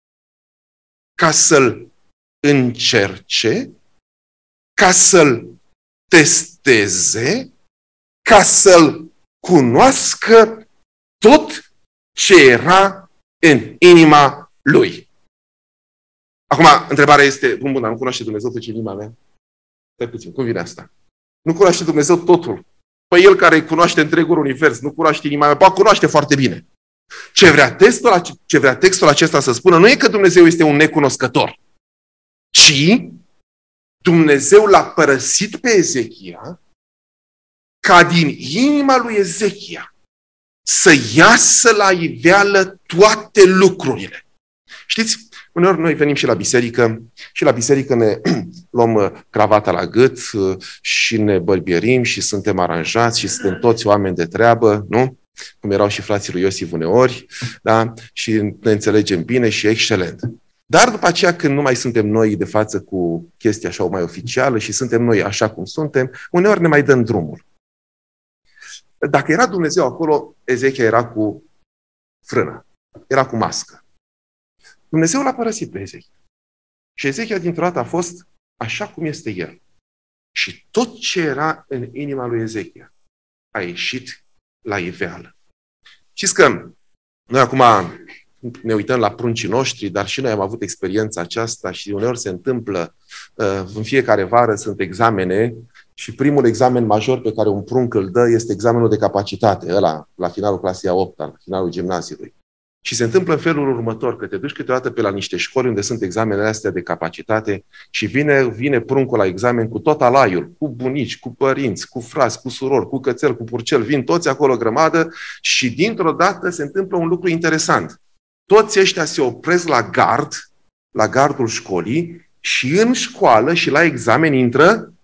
Ca să-l încerce, ca să-l testeze, ca să-l cunoască tot ce era în inima lui. Acum, întrebarea este, bun, bun, dar nu cunoaște Dumnezeu tot ce în inima mea? Stai puțin, cum vine asta? Nu cunoaște Dumnezeu totul. Păi El care cunoaște întregul univers, nu cunoaște inima mea, ba, cunoaște foarte bine. Ce vrea, textul, ce vrea textul acesta să spună nu e că Dumnezeu este un necunoscător, ci Dumnezeu l-a părăsit pe Ezechia ca din inima lui Ezechia să iasă la iveală toate lucrurile. Știți, uneori noi venim și la biserică și la biserică ne luăm cravata la gât și ne bărbierim și suntem aranjați și suntem toți oameni de treabă, nu? Cum erau și frații lui Iosif uneori, da? Și ne înțelegem bine și excelent. Dar după aceea, când nu mai suntem noi de față cu chestia așa mai oficială și suntem noi așa cum suntem, uneori ne mai dăm drumul. Dacă era Dumnezeu acolo, Ezechia era cu frână, era cu mască. Dumnezeu l-a părăsit pe Ezechia. Și Ezechia dintr-o dată a fost așa cum este el. Și tot ce era în inima lui Ezechia a ieșit la iveală. Știți că noi acum ne uităm la pruncii noștri, dar și noi am avut experiența aceasta și uneori se întâmplă, în fiecare vară sunt examene și primul examen major pe care un prunc îl dă este examenul de capacitate, ăla la finalul clasei a opta, la finalul gimnaziului. Și se întâmplă în felul următor, că te duci câteodată pe la niște școli unde sunt examenele astea de capacitate și vine, vine pruncul la examen cu tot alaiul, cu bunici, cu părinți, cu frați, cu surori, cu cățel, cu purcel, vin toți acolo grămadă și dintr-o dată se întâmplă un lucru interesant. Toți ăștia se opresc la gard, la gardul școlii și în școală și la examen intră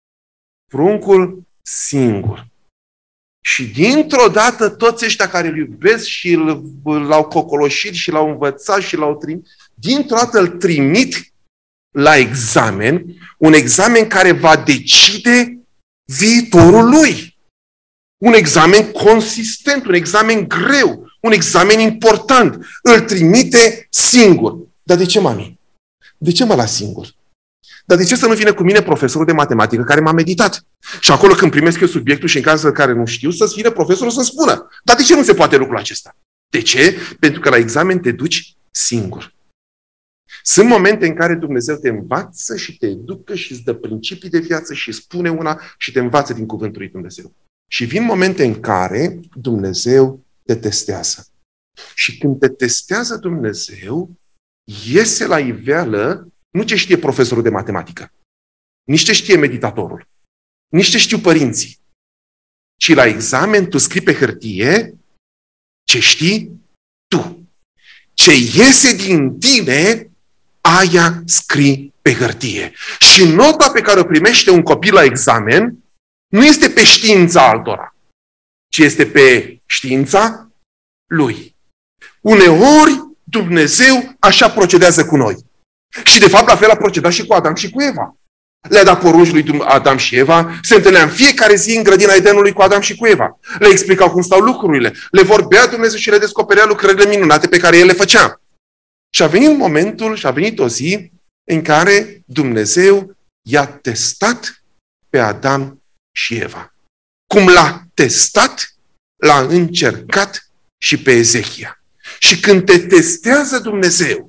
pruncul singur. Și dintr-o dată toți ăștia care îl iubesc și l-au cocoloșit și l-au învățat și l-au trimis, dintr-o dată îl trimit la examen, un examen care va decide viitorul lui. Un examen consistent, un examen greu, un examen important. Îl trimite singur. Dar de ce, mami? De ce mă las singur? Dar de ce să nu vină cu mine profesorul de matematică care m-a meditat? Și acolo când primesc eu subiectul și în cazul în care nu știu, să-ți vină profesorul să spună. Dar de ce nu se poate lucrul acesta? De ce? Pentru că la examen te duci singur. Sunt momente în care Dumnezeu te învață și te educă și îți dă principii de viață și spune una și te învață din cuvântul lui Dumnezeu. Și vin momente în care Dumnezeu te testează. Și când te testează Dumnezeu, iese la iveală nu ce știe profesorul de matematică, nici ce știe meditatorul, nici ce știu părinții, ci la examen tu scrii pe hârtie ce știi tu. Ce iese din tine, aia scrii pe hârtie. Și nota pe care o primește un copil la examen nu este pe știința altora, ci este pe știința lui. Uneori Dumnezeu așa procedează cu noi. Și de fapt la fel a procedat și cu Adam și cu Eva. Le-a dat porunci lui Adam și Eva, se întâlnea în fiecare zi în grădina Edenului cu Adam și cu Eva. Le explicau cum stau lucrurile, le vorbea Dumnezeu și le descoperea lucrările minunate pe care El le făcea. Și a venit momentul, și a venit o zi în care Dumnezeu i-a testat pe Adam și Eva. Cum l-a testat, l-a încercat și pe Ezechia. Și când te testează Dumnezeu,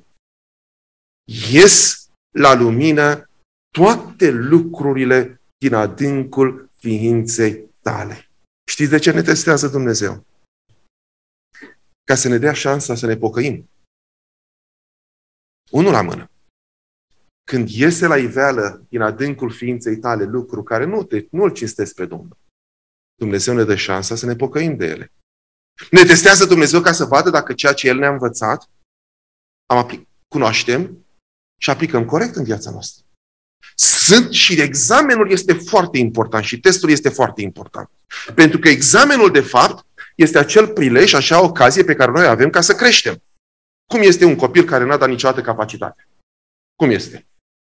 ies la lumină toate lucrurile din adâncul ființei tale. Știți de ce ne testează Dumnezeu? Ca să ne dea șansa să ne pocăim. Unul la mână. Când iese la iveală din adâncul ființei tale lucru care nu te, nu îl cinstesc pe Domnul, Dumnezeu ne dă șansa să ne pocăim de ele. Ne testează Dumnezeu ca să vadă dacă ceea ce El ne-a învățat am aplic- cunoaștem și aplicăm corect în viața noastră. Sunt și examenul este foarte important și testul este foarte important. Pentru că examenul, de fapt, este acel prilej, așa ocazie pe care noi avem ca să creștem. Cum este un copil care n-a dat niciodată capacitate? Cum este?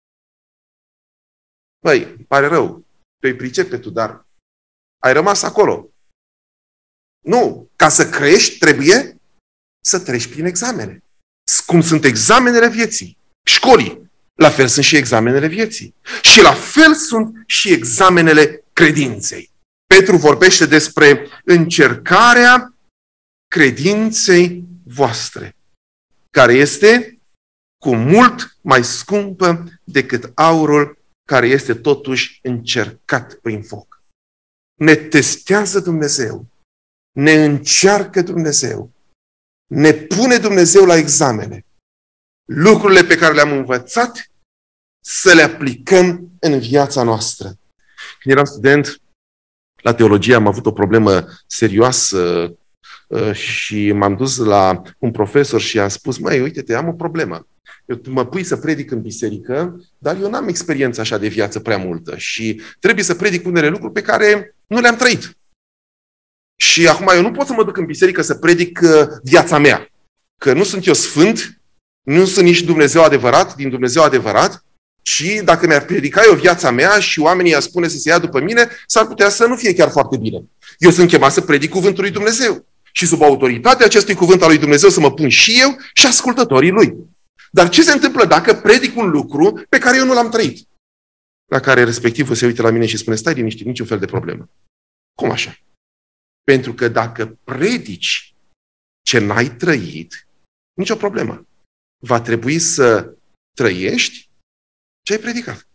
Băi, pare rău, te-i pricepe tu, dar ai rămas acolo. Nu, ca să crești trebuie să treci prin examene. Cum sunt examenele vieții, școlii, la fel sunt și examenele vieții. Și la fel sunt și examenele credinței. Petru vorbește despre încercarea credinței voastre, care este cu mult mai scumpă decât aurul care este totuși încercat prin foc. Ne testează Dumnezeu, ne încearcă Dumnezeu, ne pune Dumnezeu la examene. Lucrurile pe care le-am învățat să le aplicăm în viața noastră. Când eram student la teologie am avut o problemă serioasă și m-am dus la un profesor și i-am spus: măi, uite-te, am o problemă. Eu mă pui să predic în biserică, dar eu n-am experiență așa de viață prea multă și trebuie să predic unele lucruri pe care nu le-am trăit. Și acum eu nu pot să mă duc în biserică să predic viața mea. Că nu sunt eu sfânt, nu sunt nici Dumnezeu adevărat, din Dumnezeu adevărat, și dacă mi-ar predica eu viața mea și oamenii i-ar spune să se ia după mine, s-ar putea să nu fie chiar foarte bine. Eu sunt chemat să predic cuvântul lui Dumnezeu. Și sub autoritatea acestui cuvânt al lui Dumnezeu să mă pun și eu și ascultătorii lui. Dar ce se întâmplă dacă predic un lucru pe care eu nu l-am trăit? La care respectivul se uită la mine și spune: stai liniștit, niciun fel de problemă. Cum așa? Pentru că dacă predici ce n-ai trăit, nicio problemă. Va trebui să trăiești ce ai predicat.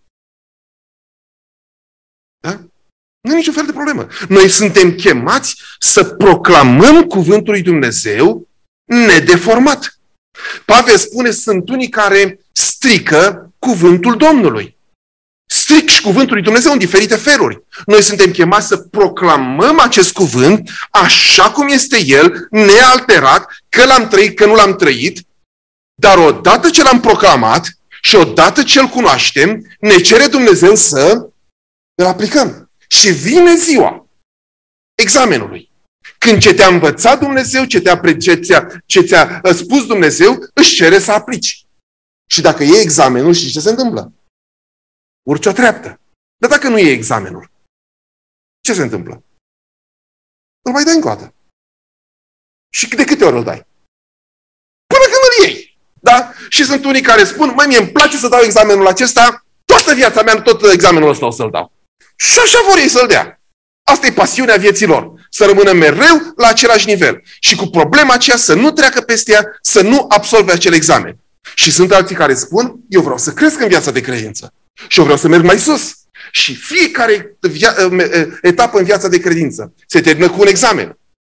Da? Nu e niciun fel de problemă. Noi suntem chemați să proclamăm cuvântul lui Dumnezeu nedeformat. Pavel spune: sunt unii care strică cuvântul Domnului. Stric și cuvântul lui Dumnezeu în diferite feluri. Noi suntem chemați să proclamăm acest cuvânt așa cum este el, nealterat, că l-am trăit, că nu l-am trăit, dar odată ce l-am proclamat și odată ce îl cunoaștem, ne cere Dumnezeu să îl aplicăm. Și vine ziua examenului. Când ce te-a învățat Dumnezeu, ce, te-a, ce, ți-a, ce ți-a spus Dumnezeu, își cere să aplici. Și dacă e examenul, știi ce se întâmplă? Urci o treaptă. Dar dacă nu e examenul, ce se întâmplă? Îl mai dai încă o dată. Și de câte ori îl dai? Până când îl iei. Da? Și sunt unii care spun: măi, mie îmi place să dau examenul acesta, toată viața mea, tot examenul ăsta o să-l dau. Și așa vor ei să-l dea. Asta e pasiunea vieții lor. Să rămână mereu la același nivel. Și cu problema aceea să nu treacă peste ea, să nu absolve acel examen. Și sunt alții care spun: eu vreau să cresc în viața de credință. Și eu vreau să merg mai sus. Și fiecare via- etapă în viața de credință se termină cu un examen.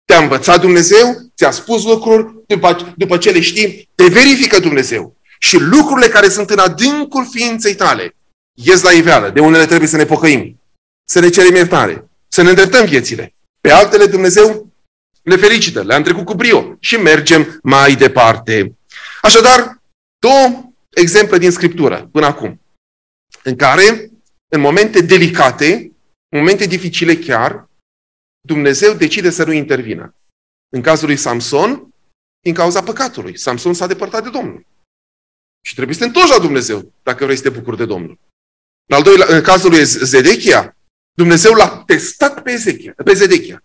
Te-a învățat Dumnezeu, ți-a spus lucruri, după, după ce le știi, te verifică Dumnezeu. Și lucrurile care sunt în adâncul ființei tale ies la iveală. De unele trebuie să ne pocăim, să ne cerem iertare, să ne îndreptăm viețile. Pe altele Dumnezeu le felicită, le-am trecut cu brio și mergem mai departe. Așadar, două exemple din Scriptură până acum, în care, în momente delicate, în momente dificile chiar, Dumnezeu decide să nu intervină. În cazul lui Samson, din cauza păcatului. Samson s-a depărtat de Domnul. Și trebuie să te întorci la Dumnezeu dacă vrei să te bucuri de Domnul. În al doilea, în cazul lui Zedechia, Dumnezeu l-a testat pe Ezechia, pe Zedechia.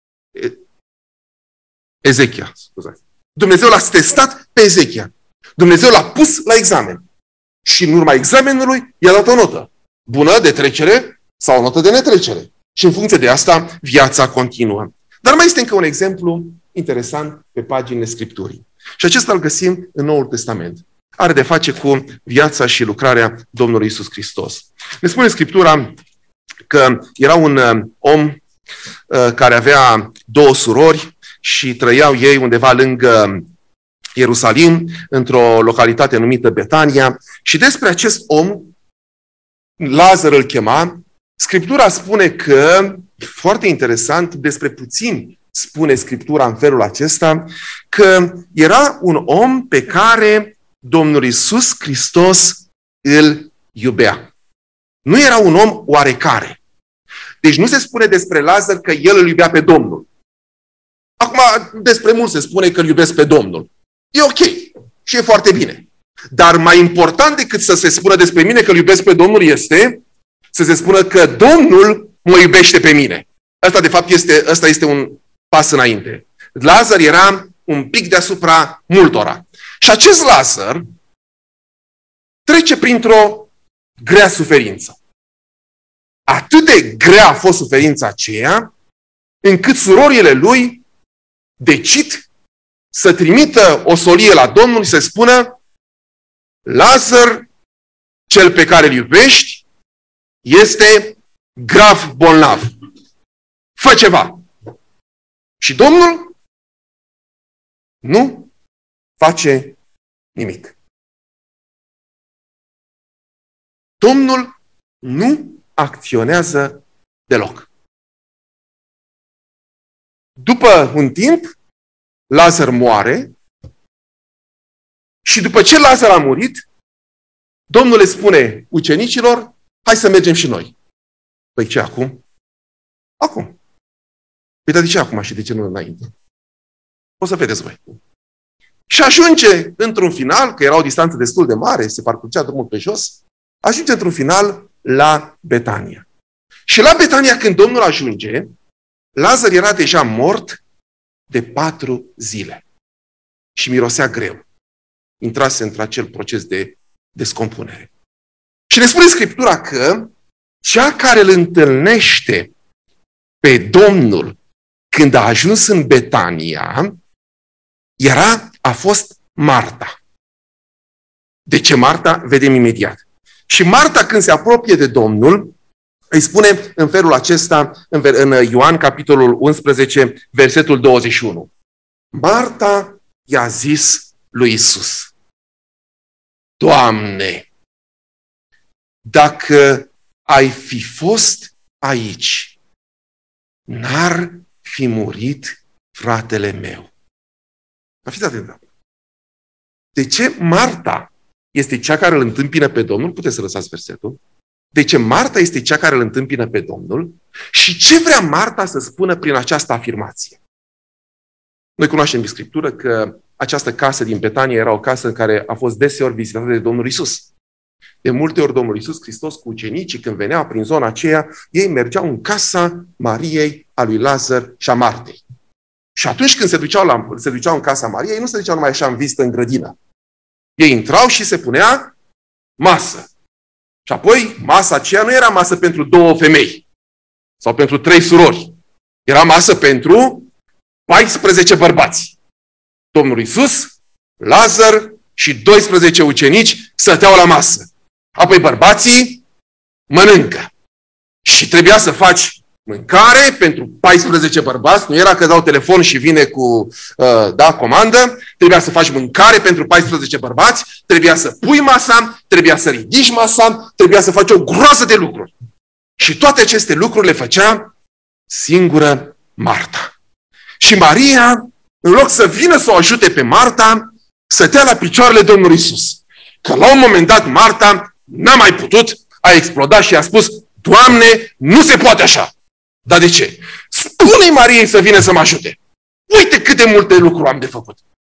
Ezechia, scuzați. Dumnezeu l-a testat pe Ezechia. Dumnezeu l-a pus la examen. Și în urma examenului i-a dat o notă. Bună, de trecere, sau o notă de netrecere. Și în funcție de asta, viața continuă. Dar mai este încă un exemplu interesant pe paginile Scripturii. Și acesta îl găsim în Noul Testament. Are de face cu viața și lucrarea Domnului Iisus Hristos. Ne spune Scriptura că era un om uh, care avea două surori și trăiau ei undeva lângă Ierusalim, într-o localitate numită Betania. Și despre acest om, Lazar îl chema, Scriptura spune că, foarte interesant, despre puțini spune Scriptura în felul acesta, că era un om pe care Domnul Iisus Hristos îl iubea. Nu era un om oarecare. Deci nu se spune despre Lazar că el îl iubea pe Domnul. Acum, despre mulți se spune că îl iubesc pe Domnul. E ok și e foarte bine. Dar mai important decât să se spună despre mine că îl iubesc pe Domnul este să se spună că Domnul mă iubește pe mine. Asta, de fapt, este, asta este un pas înainte. Lazar era un pic deasupra multora. Și acest Lazar trece printr-o grea suferință. Atât de grea a fost suferința aceea, încât surorile lui decid să trimită o solie la Domnul și să spună: Lazar, cel pe care îl iubești, este grav bolnav. Fă ceva. Și Domnul nu face nimic. Domnul nu acționează deloc. După un timp, Lazar moare și după ce Lazar a murit, Domnul le spune ucenicilor: hai să mergem și noi. Păi ce acum? Acum. Păi dar de ce acum și de ce nu înainte? O să vedeți voi. Și ajunge într-un final, că era o distanță destul de mare, se parcurgea drumul pe jos, ajunge într-un final la Betania. Și la Betania, când Domnul ajunge, Lazar era deja mort de patru zile. Și mirosea greu. Intrase într-acel proces de descompunere. Și ne spune Scriptura că cea care îl întâlnește pe Domnul când a ajuns în Betania era, a fost Marta. De ce Marta? Vedem imediat. Și Marta, când se apropie de Domnul, îi spune în felul acesta, în Ioan, capitolul unsprezece, versetul douăzeci și unu. Marta i-a zis lui Iisus: Doamne, dacă ai fi fost aici, n-ar fi murit fratele meu. Fiți atentă. De ce Marta este cea care îl întâmpină pe Domnul? Puteți să lăsați versetul. De ce Marta este cea care îl întâmpină pe Domnul? Și ce vrea Marta să spună prin această afirmație? Noi cunoaștem din Scriptură că această casă din Betania era o casă în care a fost deseori vizitată de Domnul Iisus. De multe ori Domnul Iisus Hristos cu ucenicii, când veneau prin zona aceea, ei mergeau în casa Mariei, a lui Lazar și a Martei. Și atunci când se duceau, la, se duceau în casa Mariei, ei nu se duceau numai așa în vizită în grădină. Ei intrau și se punea masă. Și apoi masa aceea nu era masă pentru două femei sau pentru trei surori. Era masă pentru paisprezece bărbați. Domnul Iisus, Lazar și doisprezece ucenici stăteau la masă. Apoi bărbații mănâncă. Și trebuia să faci Mâncare pentru paisprezece bărbați, nu era că dau telefon și vine cu uh, da, comandă, trebuia să faci mâncare pentru paisprezece bărbați, trebuia să pui masa, trebuia să ridici masa, trebuia să faci o groază de lucruri. Și toate aceste lucruri le făcea singură Marta. Și Maria, în loc să vină să o ajute pe Marta, stătea la picioarele Domnului Iisus. Că la un moment dat Marta n-a mai putut, a explodat și a spus: Doamne, nu se poate așa. Dar de ce? Spune-i Mariei să vină să mă ajute. Uite câte multe lucruri am de făcut.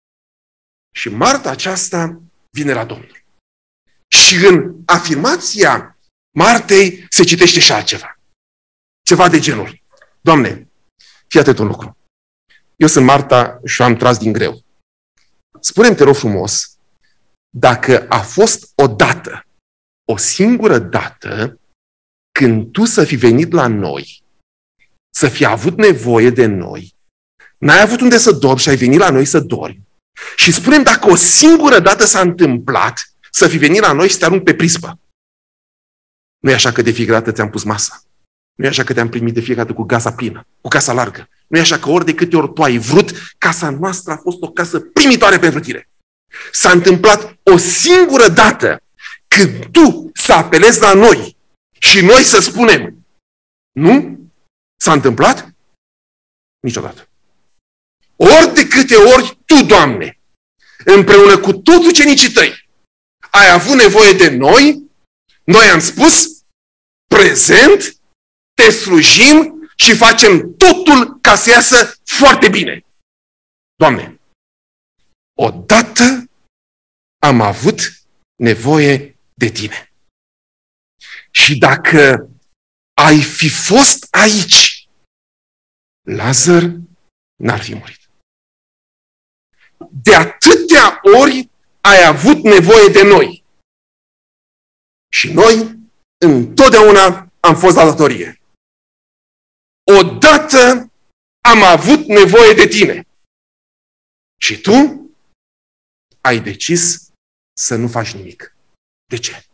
Și Marta aceasta vine la Domnul. Și în afirmația Martei se citește și altceva. Ceva de genul: Doamne, fii atent un lucru. Eu sunt Marta și am tras din greu. Spune-mi, te rog frumos, dacă a fost odată, o singură dată, când tu să fi venit la noi, să fi avut nevoie de noi, n-ai avut unde să dormi și ai venit la noi să dormi, și spune-mi dacă o singură dată s-a întâmplat să fi venit la noi și să te arunc pe prispă. Nu e așa că de fiecare dată ți-am pus masa. Nu e așa că te-am primit de fiecare dată cu gasa plină, cu casa largă. Nu e așa că ori de câte ori tu ai vrut, casa noastră a fost o casă primitoare pentru tine. S-a întâmplat o singură dată când tu să apelezi la noi și noi să spunem nu? S-a întâmplat? Niciodată. Ori de câte ori tu, Doamne, împreună cu toți ucenicii tăi, ai avut nevoie de noi, noi am spus prezent, te slujim și facem totul ca să iasă foarte bine. Doamne, odată am avut nevoie de tine. Și dacă ai fi fost aici, Lazar n-ar fi murit. De atâtea ori ai avut nevoie de noi. Și noi întotdeauna am fost la datorie. Odată am avut nevoie de tine. Și tu ai decis să nu faci nimic. De ce?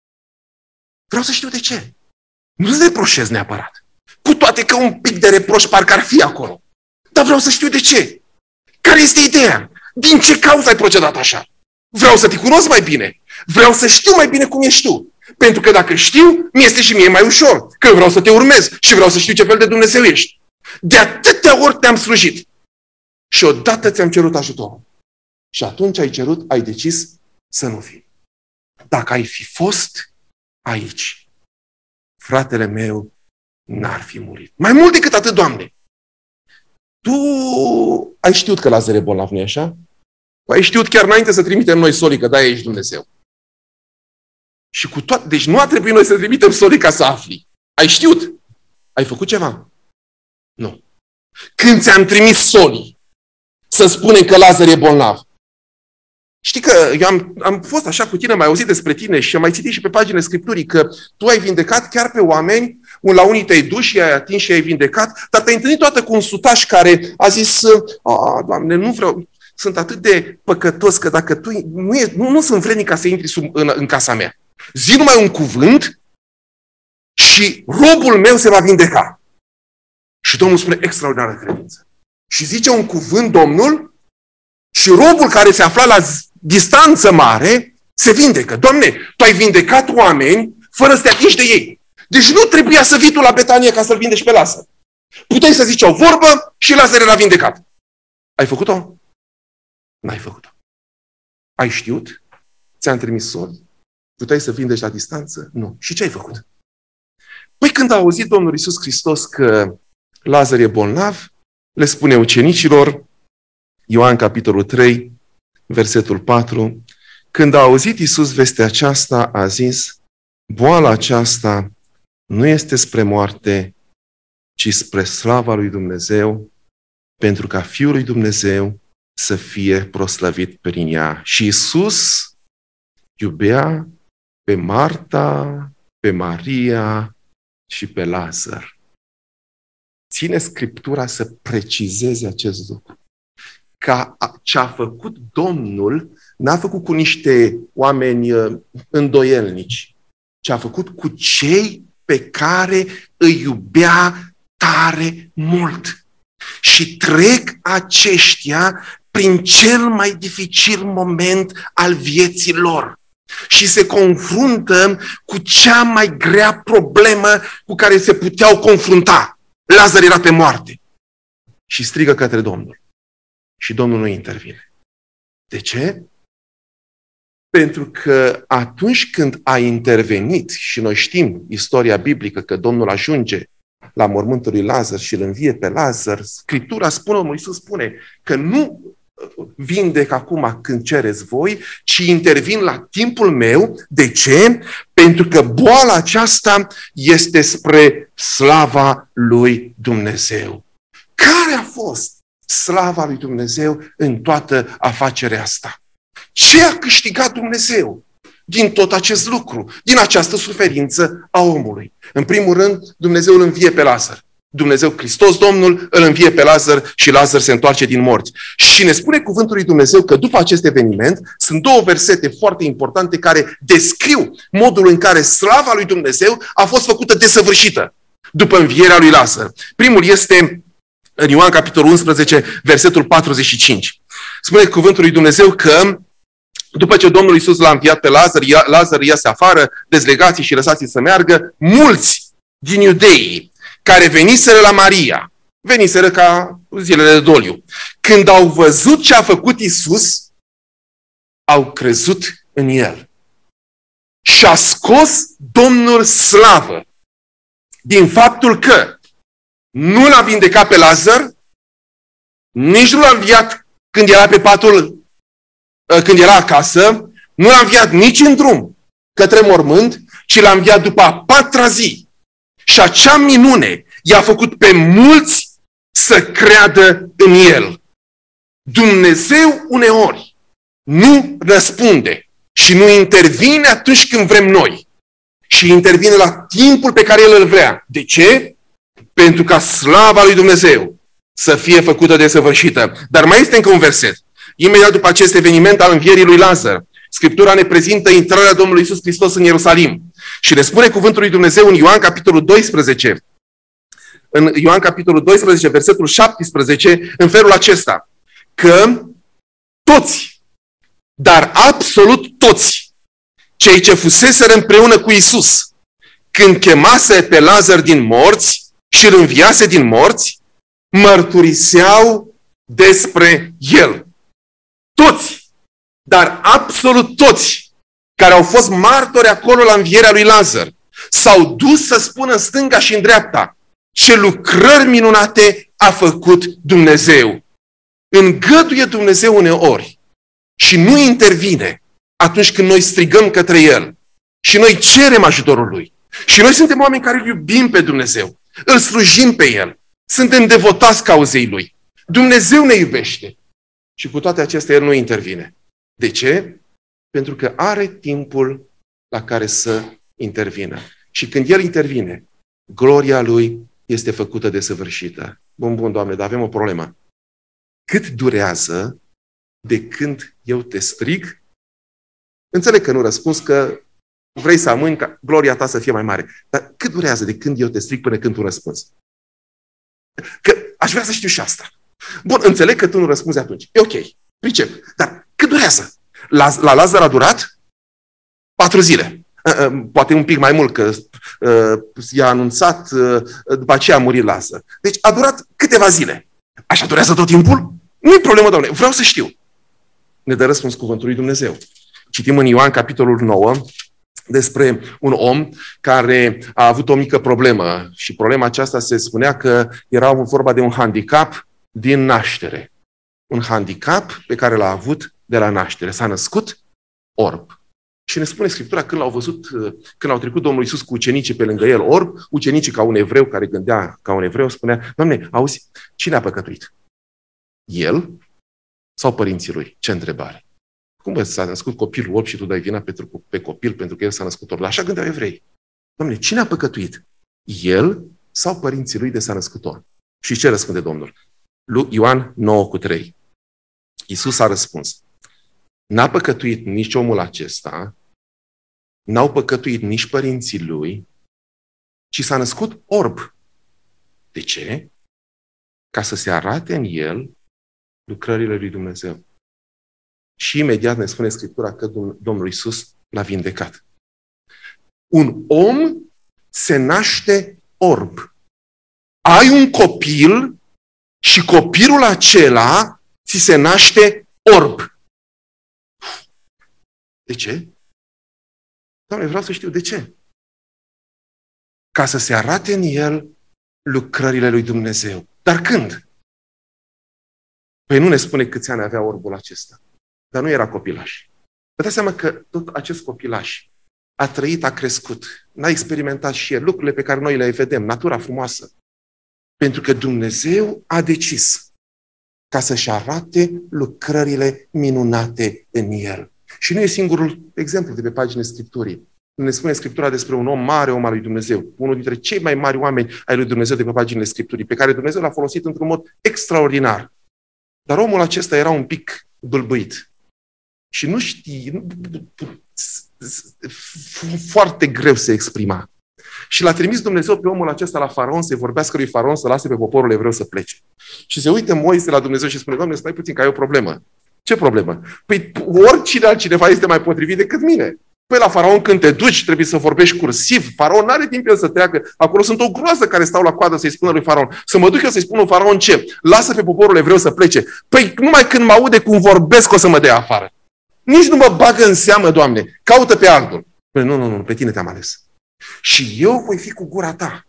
Vreau să știu de ce. Nu-ți reproșez neapărat. Cu toate că un pic de reproș parcă ar fi acolo. Dar vreau să știu de ce. Care este ideea? Din ce cauză ai procedat așa? Vreau să te cunosc mai bine. Vreau să știu mai bine cum ești tu. Pentru că dacă știu, mi-este și mie mai ușor. Că eu vreau să te urmez și vreau să știu ce fel de Dumnezeu ești. De atâtea ori te-am slujit. Și odată ți-am cerut ajutor. Și atunci ai cerut, ai decis să nu fii. Dacă ai fi fost aici, fratele meu n-ar fi murit. Mai mult decât atât, Doamne. Tu ai știut că Lazar e bolnav, nu-i așa? Ai știut chiar înainte să trimitem noi soli, că de-aia ești Dumnezeu. Și cu toate, deci nu a trebuit noi să trimitem soli ca să afli. Ai știut? Ai făcut ceva? Nu. Când ți-am trimis soli să spunem că Lazar e bolnav, știi că eu am, am fost așa cu tine, am mai auzit despre tine și am mai citit și pe paginile Scripturii că tu ai vindecat chiar pe oameni, la unii te-ai dus și ai atins și ai vindecat, dar te-ai întâlnit toată cu un sutaș care a zis: a, Doamne, nu vreau, sunt atât de păcătos că dacă tu, nu, e, nu, nu sunt vrednic ca să intri sub, în, în casa mea. Zi numai un cuvânt și robul meu se va vindeca. Și Domnul spune: extraordinară credință. Și zice un cuvânt Domnul și robul care se afla la distanță mare se vindecă. Doamne, tu ai vindecat oameni fără să te atingi de ei. Deci nu trebuia să vii tu la Betanie ca să-l vindești pe Lazar. Puteai să zici o vorbă și Lazar era vindecat. Ai făcut-o? N-ai făcut-o. Ai știut? Ți-am trimis soli? Puteai să vindești la distanță? Nu. Și ce ai făcut? Păi când a auzit Domnul Iisus Hristos că Lazar e bolnav, le spune ucenicilor, Ioan capitolul trei, versetul patru, când a auzit Iisus vestea aceasta, a zis: boala aceasta nu este spre moarte, ci spre slava lui Dumnezeu, pentru ca Fiul lui Dumnezeu să fie proslăvit prin ea. Și Iisus iubea pe Marta, pe Maria și pe Lazar. Ține Scriptura să precizeze acest lucru. Ca ce a făcut Domnul, n-a făcut cu niște oameni îndoielnici, ci a făcut cu cei pe care îi iubea tare mult. Și trec aceștia prin cel mai dificil moment al vieții lor. Și se confruntă cu cea mai grea problemă cu care se puteau confrunta. Lazar era pe moarte. Și strigă către Domnul. Și Domnul nu intervine. De ce? Pentru că atunci când a intervenit, și noi știm istoria biblică că Domnul ajunge la mormântul lui Lazar și îl învie pe Lazar, Scriptura spune, Domnul Iisus spune că nu vindec acum când cereți voi, ci intervin la timpul meu. De ce? Pentru că boala aceasta este spre slava lui Dumnezeu. Care a fost slava lui Dumnezeu în toată afacerea asta? Ce a câștigat Dumnezeu din tot acest lucru, din această suferință a omului? În primul rând, Dumnezeu îl învie pe Lazar. Dumnezeu, Hristos Domnul, îl învie pe Lazar și Lazar se întoarce din morți. Și ne spune cuvântul lui Dumnezeu că după acest eveniment sunt două versete foarte importante care descriu modul în care slava lui Dumnezeu a fost făcută desăvârșită după învierea lui Lazar. Primul este în Ioan capitolul unsprezece, versetul patruzeci și cinci. Spune cuvântul lui Dumnezeu că după ce Domnul Iisus l-a înviat pe Lazar, Lazar iese afară, dezlegați și lăsați să meargă, mulți din iudeii care veniseră la Maria, veniseră ca zilele de doliu, când au văzut ce a făcut Iisus, au crezut în El. Și a scos Domnul slavă din faptul că nu l-a vindecat pe Lazar, nici nu l-a înviat când era pe patul, când era acasă, nu l-a înviat nici în drum către mormânt, ci l-a înviat după a patra zi. Și acea minune i-a făcut pe mulți să creadă în El. Dumnezeu uneori nu răspunde și nu intervine atunci când vrem noi. Și intervine la timpul pe care El îl vrea. De ce? Pentru ca slava lui Dumnezeu să fie făcută desăvârșită. Dar mai este încă un verset. Imediat după acest eveniment al învierii lui Lazar, Scriptura ne prezintă intrarea Domnului Iisus Hristos în Ierusalim. Și ne spune cuvântul lui Dumnezeu în Ioan capitolul doisprezece, în Ioan capitolul doisprezece, versetul șaptesprezece, în felul acesta, că toți, dar absolut toți, cei ce fuseseră împreună cu Iisus, când chemase pe Lazar din morți și îl înviase din morți, mărturiseau despre El. Toți, dar absolut toți, care au fost martori acolo la învierea lui Lazar, s-au dus să spună în stânga și în dreapta ce lucrări minunate a făcut Dumnezeu. Îngăduie Dumnezeu uneori și nu intervine atunci când noi strigăm către El și noi cerem ajutorul Lui. Și noi suntem oameni care îl iubim pe Dumnezeu, îl slujim pe El, suntem devotați cauzei Lui. Dumnezeu ne iubește și cu toate acestea El nu intervine. De ce? Pentru că are timpul la care să intervină. Și când El intervine, gloria Lui este făcută desăvârșită. Bun, bun, Doamne, dar avem o problemă. Cât durează de când eu te strig? Înțeleg că nu răspuns, că vrei să amâni ca gloria ta să fie mai mare. Dar cât durează de când eu te strig până când tu răspunzi? Că aș vrea să știu și asta. Bun, înțeleg că tu nu răspunzi atunci. E ok, pricep. Dar cât durează? La, la Lazar a durat patru zile. Poate un pic mai mult, că uh, i-a anunțat, uh, după aceea a murit Lazar. Deci a durat câteva zile. Așa durează tot timpul? Nu-i problemă, Doamne, vreau să știu. Ne dă răspuns cuvântul lui Dumnezeu. Citim în Ioan, capitolul nouă, despre un om care a avut o mică problemă. Și problema aceasta se spunea că era vorba de un handicap din naștere. Un handicap pe care l-a avut de la naștere. S-a născut orb. Și ne spune Scriptura, când l-au văzut, când au trecut Domnul Iisus cu ucenicii pe lângă el orb, ucenicii ca un evreu care gândea ca un evreu, spunea: Doamne, auzi, cine a păcătuit? El sau părinții lui? Ce întrebare! Cum vă s-a născut copilul orb și tu dai vina pentru, pe copil pentru că el s-a născut orb? Așa gândeau evrei. Doamne, cine a păcătuit? El sau părinții lui de s-a născut orb? Și ce răspunde Domnul? Ioan nouă cu trei. Iisus a răspuns: n-a păcătuit nici omul acesta, n-au păcătuit nici părinții lui, ci s-a născut orb. De ce? Ca să se arate în el lucrările lui Dumnezeu. Și imediat ne spune Scriptura că Domnul Iisus l-a vindecat. Un om se naște orb. Ai un copil și copilul acela ți se naște orb. De ce? Doamne, vreau să știu de ce. Ca să se arate în el lucrările lui Dumnezeu. Dar când? Păi nu ne spune câți ani avea orbul acesta. Dar nu era copilaș. Vă dați seama că tot acest copilaș a trăit, a crescut, n-a experimentat și el lucrurile pe care noi le vedem, natura frumoasă. Pentru că Dumnezeu a decis ca să-și arate lucrările minunate în el. Și nu e singurul exemplu de pe paginile Scripturii. Ne spune Scriptura despre un om mare, om al lui Dumnezeu, unul dintre cei mai mari oameni ai lui Dumnezeu de pe paginile Scripturii, pe care Dumnezeu l-a folosit într-un mod extraordinar. Dar omul acesta era un pic bâlbâit. Și nu știi, foarte greu se exprima. Și l-a trimis Dumnezeu pe omul acesta la Faraon să-i vorbească lui Faraon să lase pe poporul evreu să plece. Și se uită Moise la Dumnezeu și spune: Doamne, stai puțin că ai o problemă. Ce problemă? Păi oricine altcineva este mai potrivit decât mine. Păi la Faraon când te duci trebuie să vorbești cursiv. Faraon n-are timp el să treacă. Acolo sunt o groază care stau la coadă să-i spună lui Faraon. Să mă duc eu să-i spun lui Faraon ce? Lasă pe poporul evreu să plece. Păi numai când mă aude cum vorbesc o să mă dea afară. Nici nu mă bagă în seamă, Doamne. Caută pe altul. Păi nu, nu, nu, pe tine te-am ales. Și eu voi fi cu gura ta.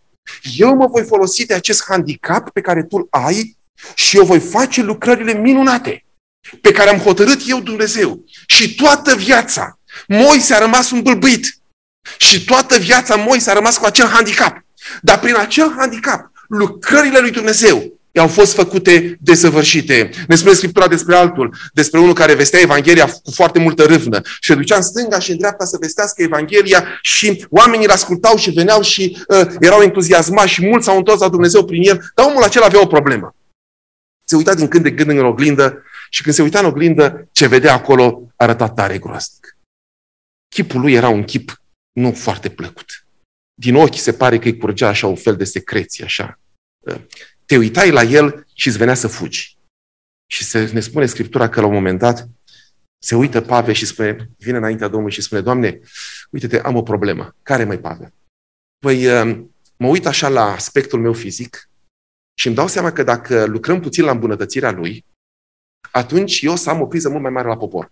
Eu mă voi folosi de acest handicap pe care tu îl ai și eu voi face lucrările minunate pe care am hotărât eu, Dumnezeu. Și toată viața Moise a rămas un bâlbâit. Și toată viața Moise a rămas cu acel handicap. Dar prin acel handicap, lucrările lui Dumnezeu i-au fost făcute desăvârșite. Ne spune Scriptura despre altul, despre unul care vestea Evanghelia cu foarte multă râvnă. Și se ducea în stânga și în dreapta să vestească Evanghelia și oamenii îl ascultau și veneau și uh, erau entuziasmați și mulți s-au întors la Dumnezeu prin el. Dar omul acela avea o problemă. Se uita din când de când în oglindă și când se uita în oglindă, ce vedea acolo arăta tare groaznic. Chipul lui era un chip nu foarte plăcut. Din ochi se pare că îi curgea așa un fel de secreție, așa. Te uitai la el și îți venea să fugi. Și se, ne spune Scriptura că la un moment dat se uită Pavel și spune, vine înaintea Domnului și spune: Doamne, uite-te, am o problemă. Care, măi, Pavel? Păi mă uit așa la aspectul meu fizic și îmi dau seama că dacă lucrăm puțin la îmbunătățirea lui, atunci eu o să am o priză mult mai mare la popor.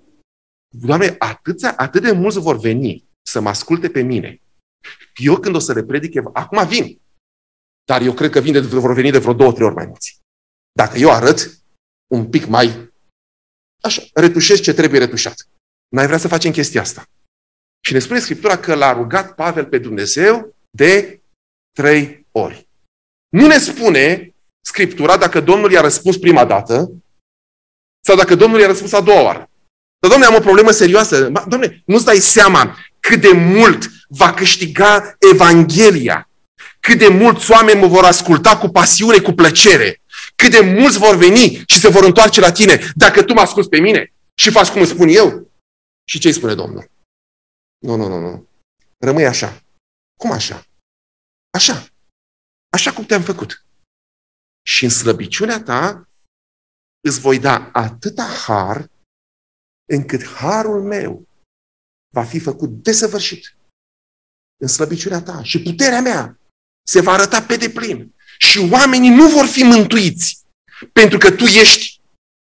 Doamne, atâția, atât de mulți vor veni să mă asculte pe mine. Eu când o să le predic, acum vin. Dar eu cred că vin de, vor veni de vreo două, trei ori mai mulți. Dacă eu arăt un pic mai așa, retușez ce trebuie retușat. N-ai vrea să facem chestia asta. Și ne spune Scriptura că l-a rugat Pavel pe Dumnezeu de trei ori. Nu ne spune Scriptura dacă Domnul i-a răspuns prima dată sau dacă Domnul i-a răspuns a doua oară. Dar, Doamne, am o problemă serioasă. Doamne, nu-ți dai seama cât de mult va câștiga Evanghelia, cât de mulți oameni mă vor asculta cu pasiune, cu plăcere, cât de mulți vor veni și se vor întoarce la tine dacă tu mă asculți pe mine și faci cum îmi spun eu. Și ce îi spune Domnul? Nu, nu, nu, nu. Rămâi așa. Cum așa? Așa. Așa cum te-am făcut. Și în slăbiciunea ta îți voi da atâta har încât harul meu va fi făcut desăvârșit în slăbiciunea ta și puterea mea se va arăta pe deplin. Și oamenii nu vor fi mântuiți pentru că tu ești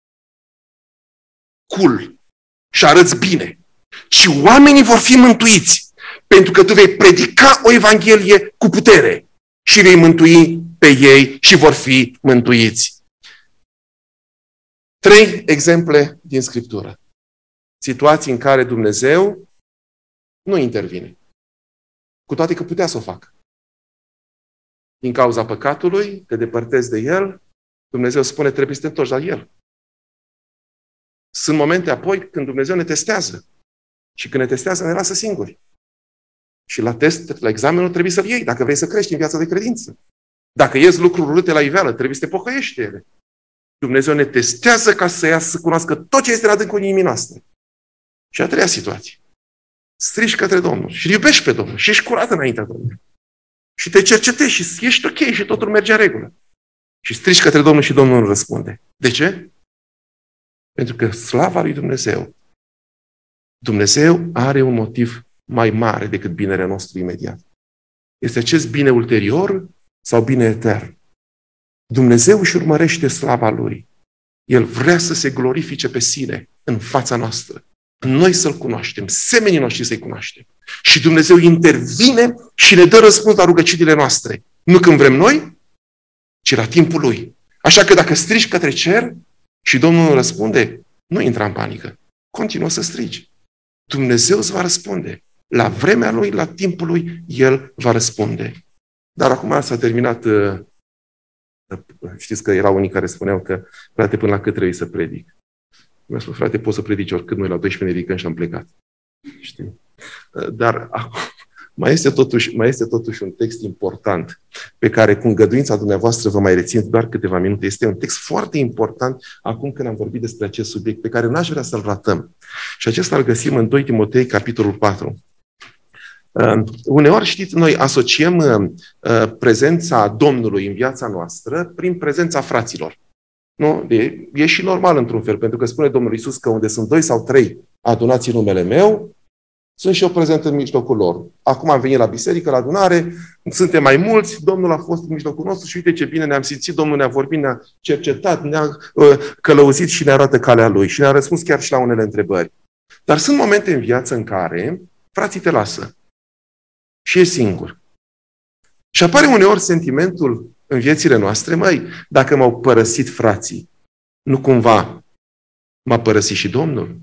cool și arăți bine, ci oamenii vor fi mântuiți pentru că tu vei predica o Evanghelie cu putere și vei mântui pe ei și vor fi mântuiți. Trei exemple din Scriptură. Situații în care Dumnezeu nu intervine. Cu toate că putea să o facă. Din cauza păcatului, te depărtezi de El, Dumnezeu spune, trebuie să te întorci la El. Sunt momente apoi când Dumnezeu ne testează. Și când ne testează, ne lasă singuri. Și la test, la examenul trebuie să-l iei, dacă vrei să crești în viața de credință. Dacă ies lucruri urâte la iveală, trebuie să te pocăiești de ele. Dumnezeu ne testează ca să iasă să cunoască tot ce este în adâncul inimii noastre. Și a treia situație. Strigi către Domnul și iubești pe Domnul și ești curat înaintea Domnului. Și te cercetezi și ești ok și totul merge în regulă. Și strigi către Domnul și Domnul îl răspunde. De ce? Pentru că slava lui Dumnezeu, Dumnezeu are un motiv mai mare decât binele nostru imediat. Este acest bine ulterior sau bine etern. Dumnezeu își urmărește slava Lui. El vrea să se glorifice pe sine în fața noastră. Noi să-L cunoaștem, semenii noștri să-i cunoaștem. Și Dumnezeu intervine și ne dă răspuns la rugăciunile noastre. Nu când vrem noi, ci la timpul Lui. Așa că dacă strigi către cer și Domnul răspunde, nu intra în panică. Continuă să strigi. Dumnezeu îți va răspunde. La vremea Lui, la timpul Lui, El va răspunde. Dar acum s-a terminat. Știți că erau unii care spuneau că, frate, până la cât trebuie să predic? Mi-a spus, frate, poți să predici oricât, noi la doisprezece ne ridicăm și am plecat. Știi? Dar acum, mai este, totuși, mai este totuși un text important pe care, cu îngăduința dumneavoastră, vă mai rețin doar câteva minute. Este un text foarte important acum când am vorbit despre acest subiect pe care n-aș vrea să-l ratăm. Și acesta îl găsim în doi Timotei, capitolul patru. Uh, uneori, știți, noi asociem uh, prezența Domnului în viața noastră prin prezența fraților. Nu? E, e și normal într-un fel, pentru că spune Domnul Iisus că unde sunt doi sau trei adunați în numele meu, sunt și eu prezent în mijlocul lor. Acum am venit la biserică, la adunare, suntem mai mulți, Domnul a fost în mijlocul nostru și uite ce bine ne-am simțit, Domnul ne-a vorbit, ne-a cercetat, ne-a uh, călăuzit și ne arată calea Lui și ne-a răspuns chiar și la unele întrebări. Dar sunt momente în viață în care frații te lasă și ești singur. Și apare uneori sentimentul în viețile noastre, măi, dacă m-au părăsit frații, nu cumva m-a părăsit și Domnul?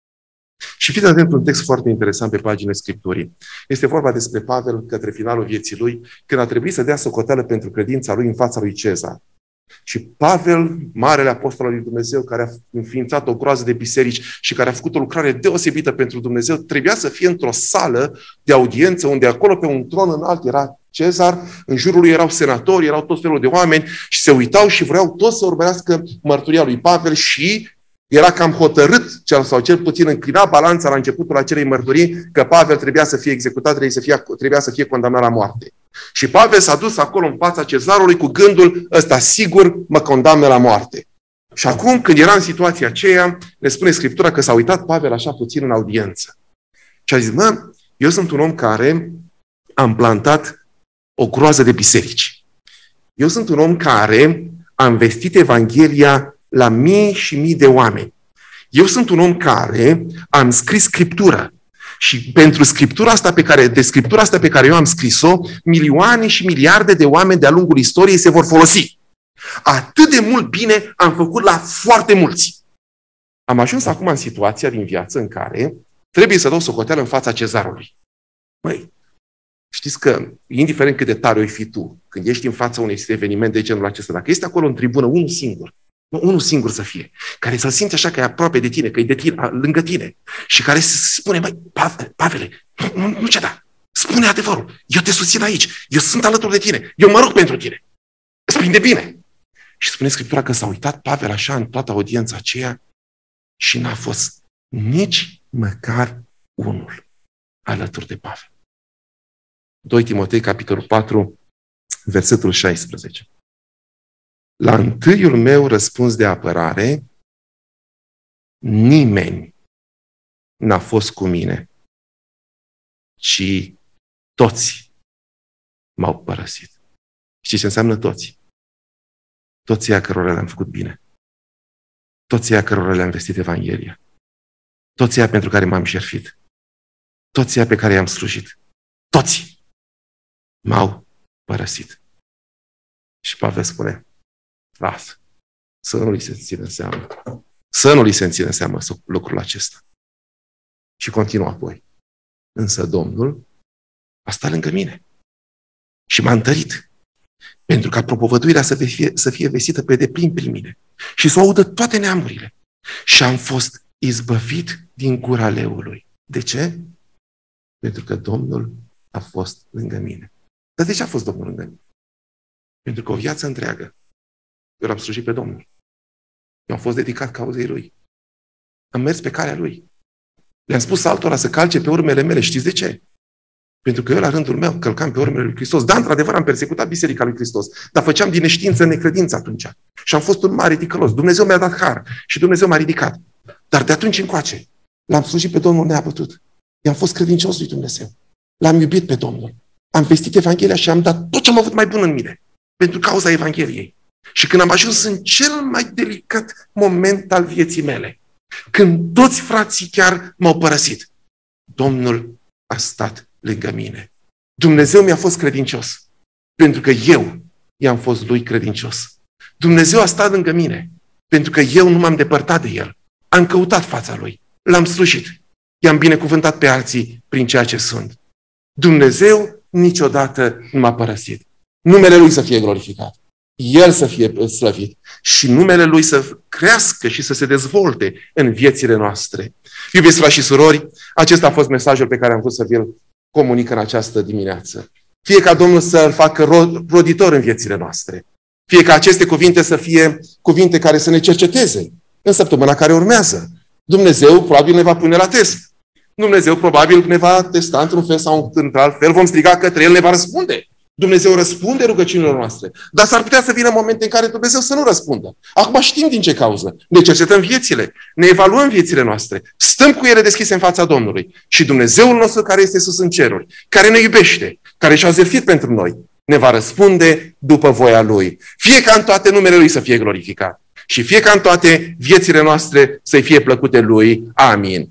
Și fiți atent un text foarte interesant pe paginile Scripturii. Este vorba despre Pavel către finalul vieții lui, când a trebuit să dea socoteală pentru credința lui în fața lui Cezar. Și Pavel, marele apostol al lui Dumnezeu, care a înființat o groază de biserici și care a făcut o lucrare deosebită pentru Dumnezeu, trebuia să fie într-o sală de audiență, unde acolo pe un tron înalt era Cezar, în jurul lui erau senatori, erau tot felul de oameni și se uitau și vreau toți să urmărească mărturia lui Pavel și era cam hotărât, sau cel puțin înclina balanța la începutul acelei mărturii, că Pavel trebuia să fie executat, trebuia să fie, trebuia să fie condamnat la moarte. Și Pavel s-a dus acolo în fața cezarului cu gândul ăsta, sigur mă condamnă la moarte. Și acum, când era în situația aceea, ne spune Scriptura că s-a uitat Pavel așa puțin în audiență. Și a zis, mă, eu sunt un om care am plantat o groază de biserici. Eu sunt un om care am vestit Evanghelia la mii și mii de oameni. Eu sunt un om care am scris Scriptura. Și pentru Scriptura asta pe care, de Scriptura asta pe care eu am scris-o, milioane și miliarde de oameni de-a lungul istoriei se vor folosi. Atât de mult bine am făcut la foarte mulți. Am ajuns acum în situația din viață în care trebuie să dau socoteală în fața cezarului. Măi, știți că, indiferent cât de tare o fi tu, când ești în fața unui eveniment de genul acesta, dacă ești acolo în tribună, unul singur, nu, unul singur să fie, care să-l simți așa că e aproape de tine, că e de tine, lângă tine, și care să spune, măi, Pavele, nu, nu, nu ce da, spune adevărul, eu te susțin aici, eu sunt alături de tine, eu mă rog pentru tine, îți prinde bine. Și spune Scriptura că s-a uitat Pavel așa în toată audiența aceea și n-a fost nici măcar unul alături de Pavel. doi Timotei, capitolul patru, versetul șaisprezece. La întâiul meu răspuns de apărare, nimeni n-a fost cu mine, ci toți m-au părăsit. Știți ce înseamnă toți? Toți ăia cărora le-am făcut bine. Toți ăia cărora le-am vestit Evanghelia. Toți ăia pentru care m-am jertfit. Toți ăia pe care i-am slujit. Toți m-au părăsit. Și Pavel spune, lasă, să nu li se țină seama. Să nu li se țină seama lucrul acesta. Și continuă apoi. Însă Domnul a stat lângă mine și m-a întărit pentru ca propovăduirea să fie, să fie vestită pe deplin prin mine și să o audă toate neamurile. Și am fost izbăvit din gura leului. De ce? Pentru că Domnul a fost lângă mine. Dar de ce a fost Domnul lângă mine? Pentru că o viață întreagă eu l-am slujit pe Domnul. Eu am fost dedicat cauzei Lui. Am mers pe calea Lui. Le-am spus altora să calce pe urmele mele. Știți de ce? Pentru că eu, la rândul meu, călcam pe urmele lui Hristos. Da, într-adevăr, am persecutat Biserica lui Hristos, dar făceam din neștiință necredință atunci. Și am fost un mare ticălos. Dumnezeu mi-a dat har și Dumnezeu m-a ridicat. Dar de atunci încoace, l-am slujit pe Domnul neapătut. I-am fost credincios lui Dumnezeu. L-am iubit pe Domnul. Am vestit Evanghelia și am dat tot ce am avut mai bun în mine. Pentru cauza Evangheliei. Și când am ajuns în cel mai delicat moment al vieții mele, când toți frații chiar m-au părăsit, Domnul a stat lângă mine. Dumnezeu mi-a fost credincios. Pentru că eu i-am fost lui credincios. Dumnezeu a stat lângă mine. Pentru că eu nu m-am depărtat de El. Am căutat fața Lui. L-am slujit. I-am binecuvântat pe alții prin ceea ce sunt. Dumnezeu niciodată nu m-a părăsit. Numele Lui să fie glorificat. El să fie slăvit. Și numele Lui să crească și să se dezvolte în viețile noastre. Iubiți frați și surori, acesta a fost mesajul pe care am vrut să vi-l comunic în această dimineață. Fie ca Domnul să-l facă roditor în viețile noastre. Fie ca aceste cuvinte să fie cuvinte care să ne cerceteze în săptămâna care urmează. Dumnezeu probabil ne va pune la test. Dumnezeu probabil ne va testa într-un fel sau într-alt fel. Vom striga către El, ne va răspunde. Dumnezeu răspunde rugăciunilor noastre. Dar s-ar putea să vină momente în care Dumnezeu să nu răspundă. Acum știm din ce cauză. Ne cercetăm viețile. Ne evaluăm viețile noastre. Stăm cu ele deschise în fața Domnului. Și Dumnezeul nostru care este sus în ceruri, care ne iubește, care și-a zerfit pentru noi, ne va răspunde după voia Lui. Fie ca în toate numele Lui să fie glorificat. Și fie ca în toate viețile noastre să-i fie plăcute Lui. Amin.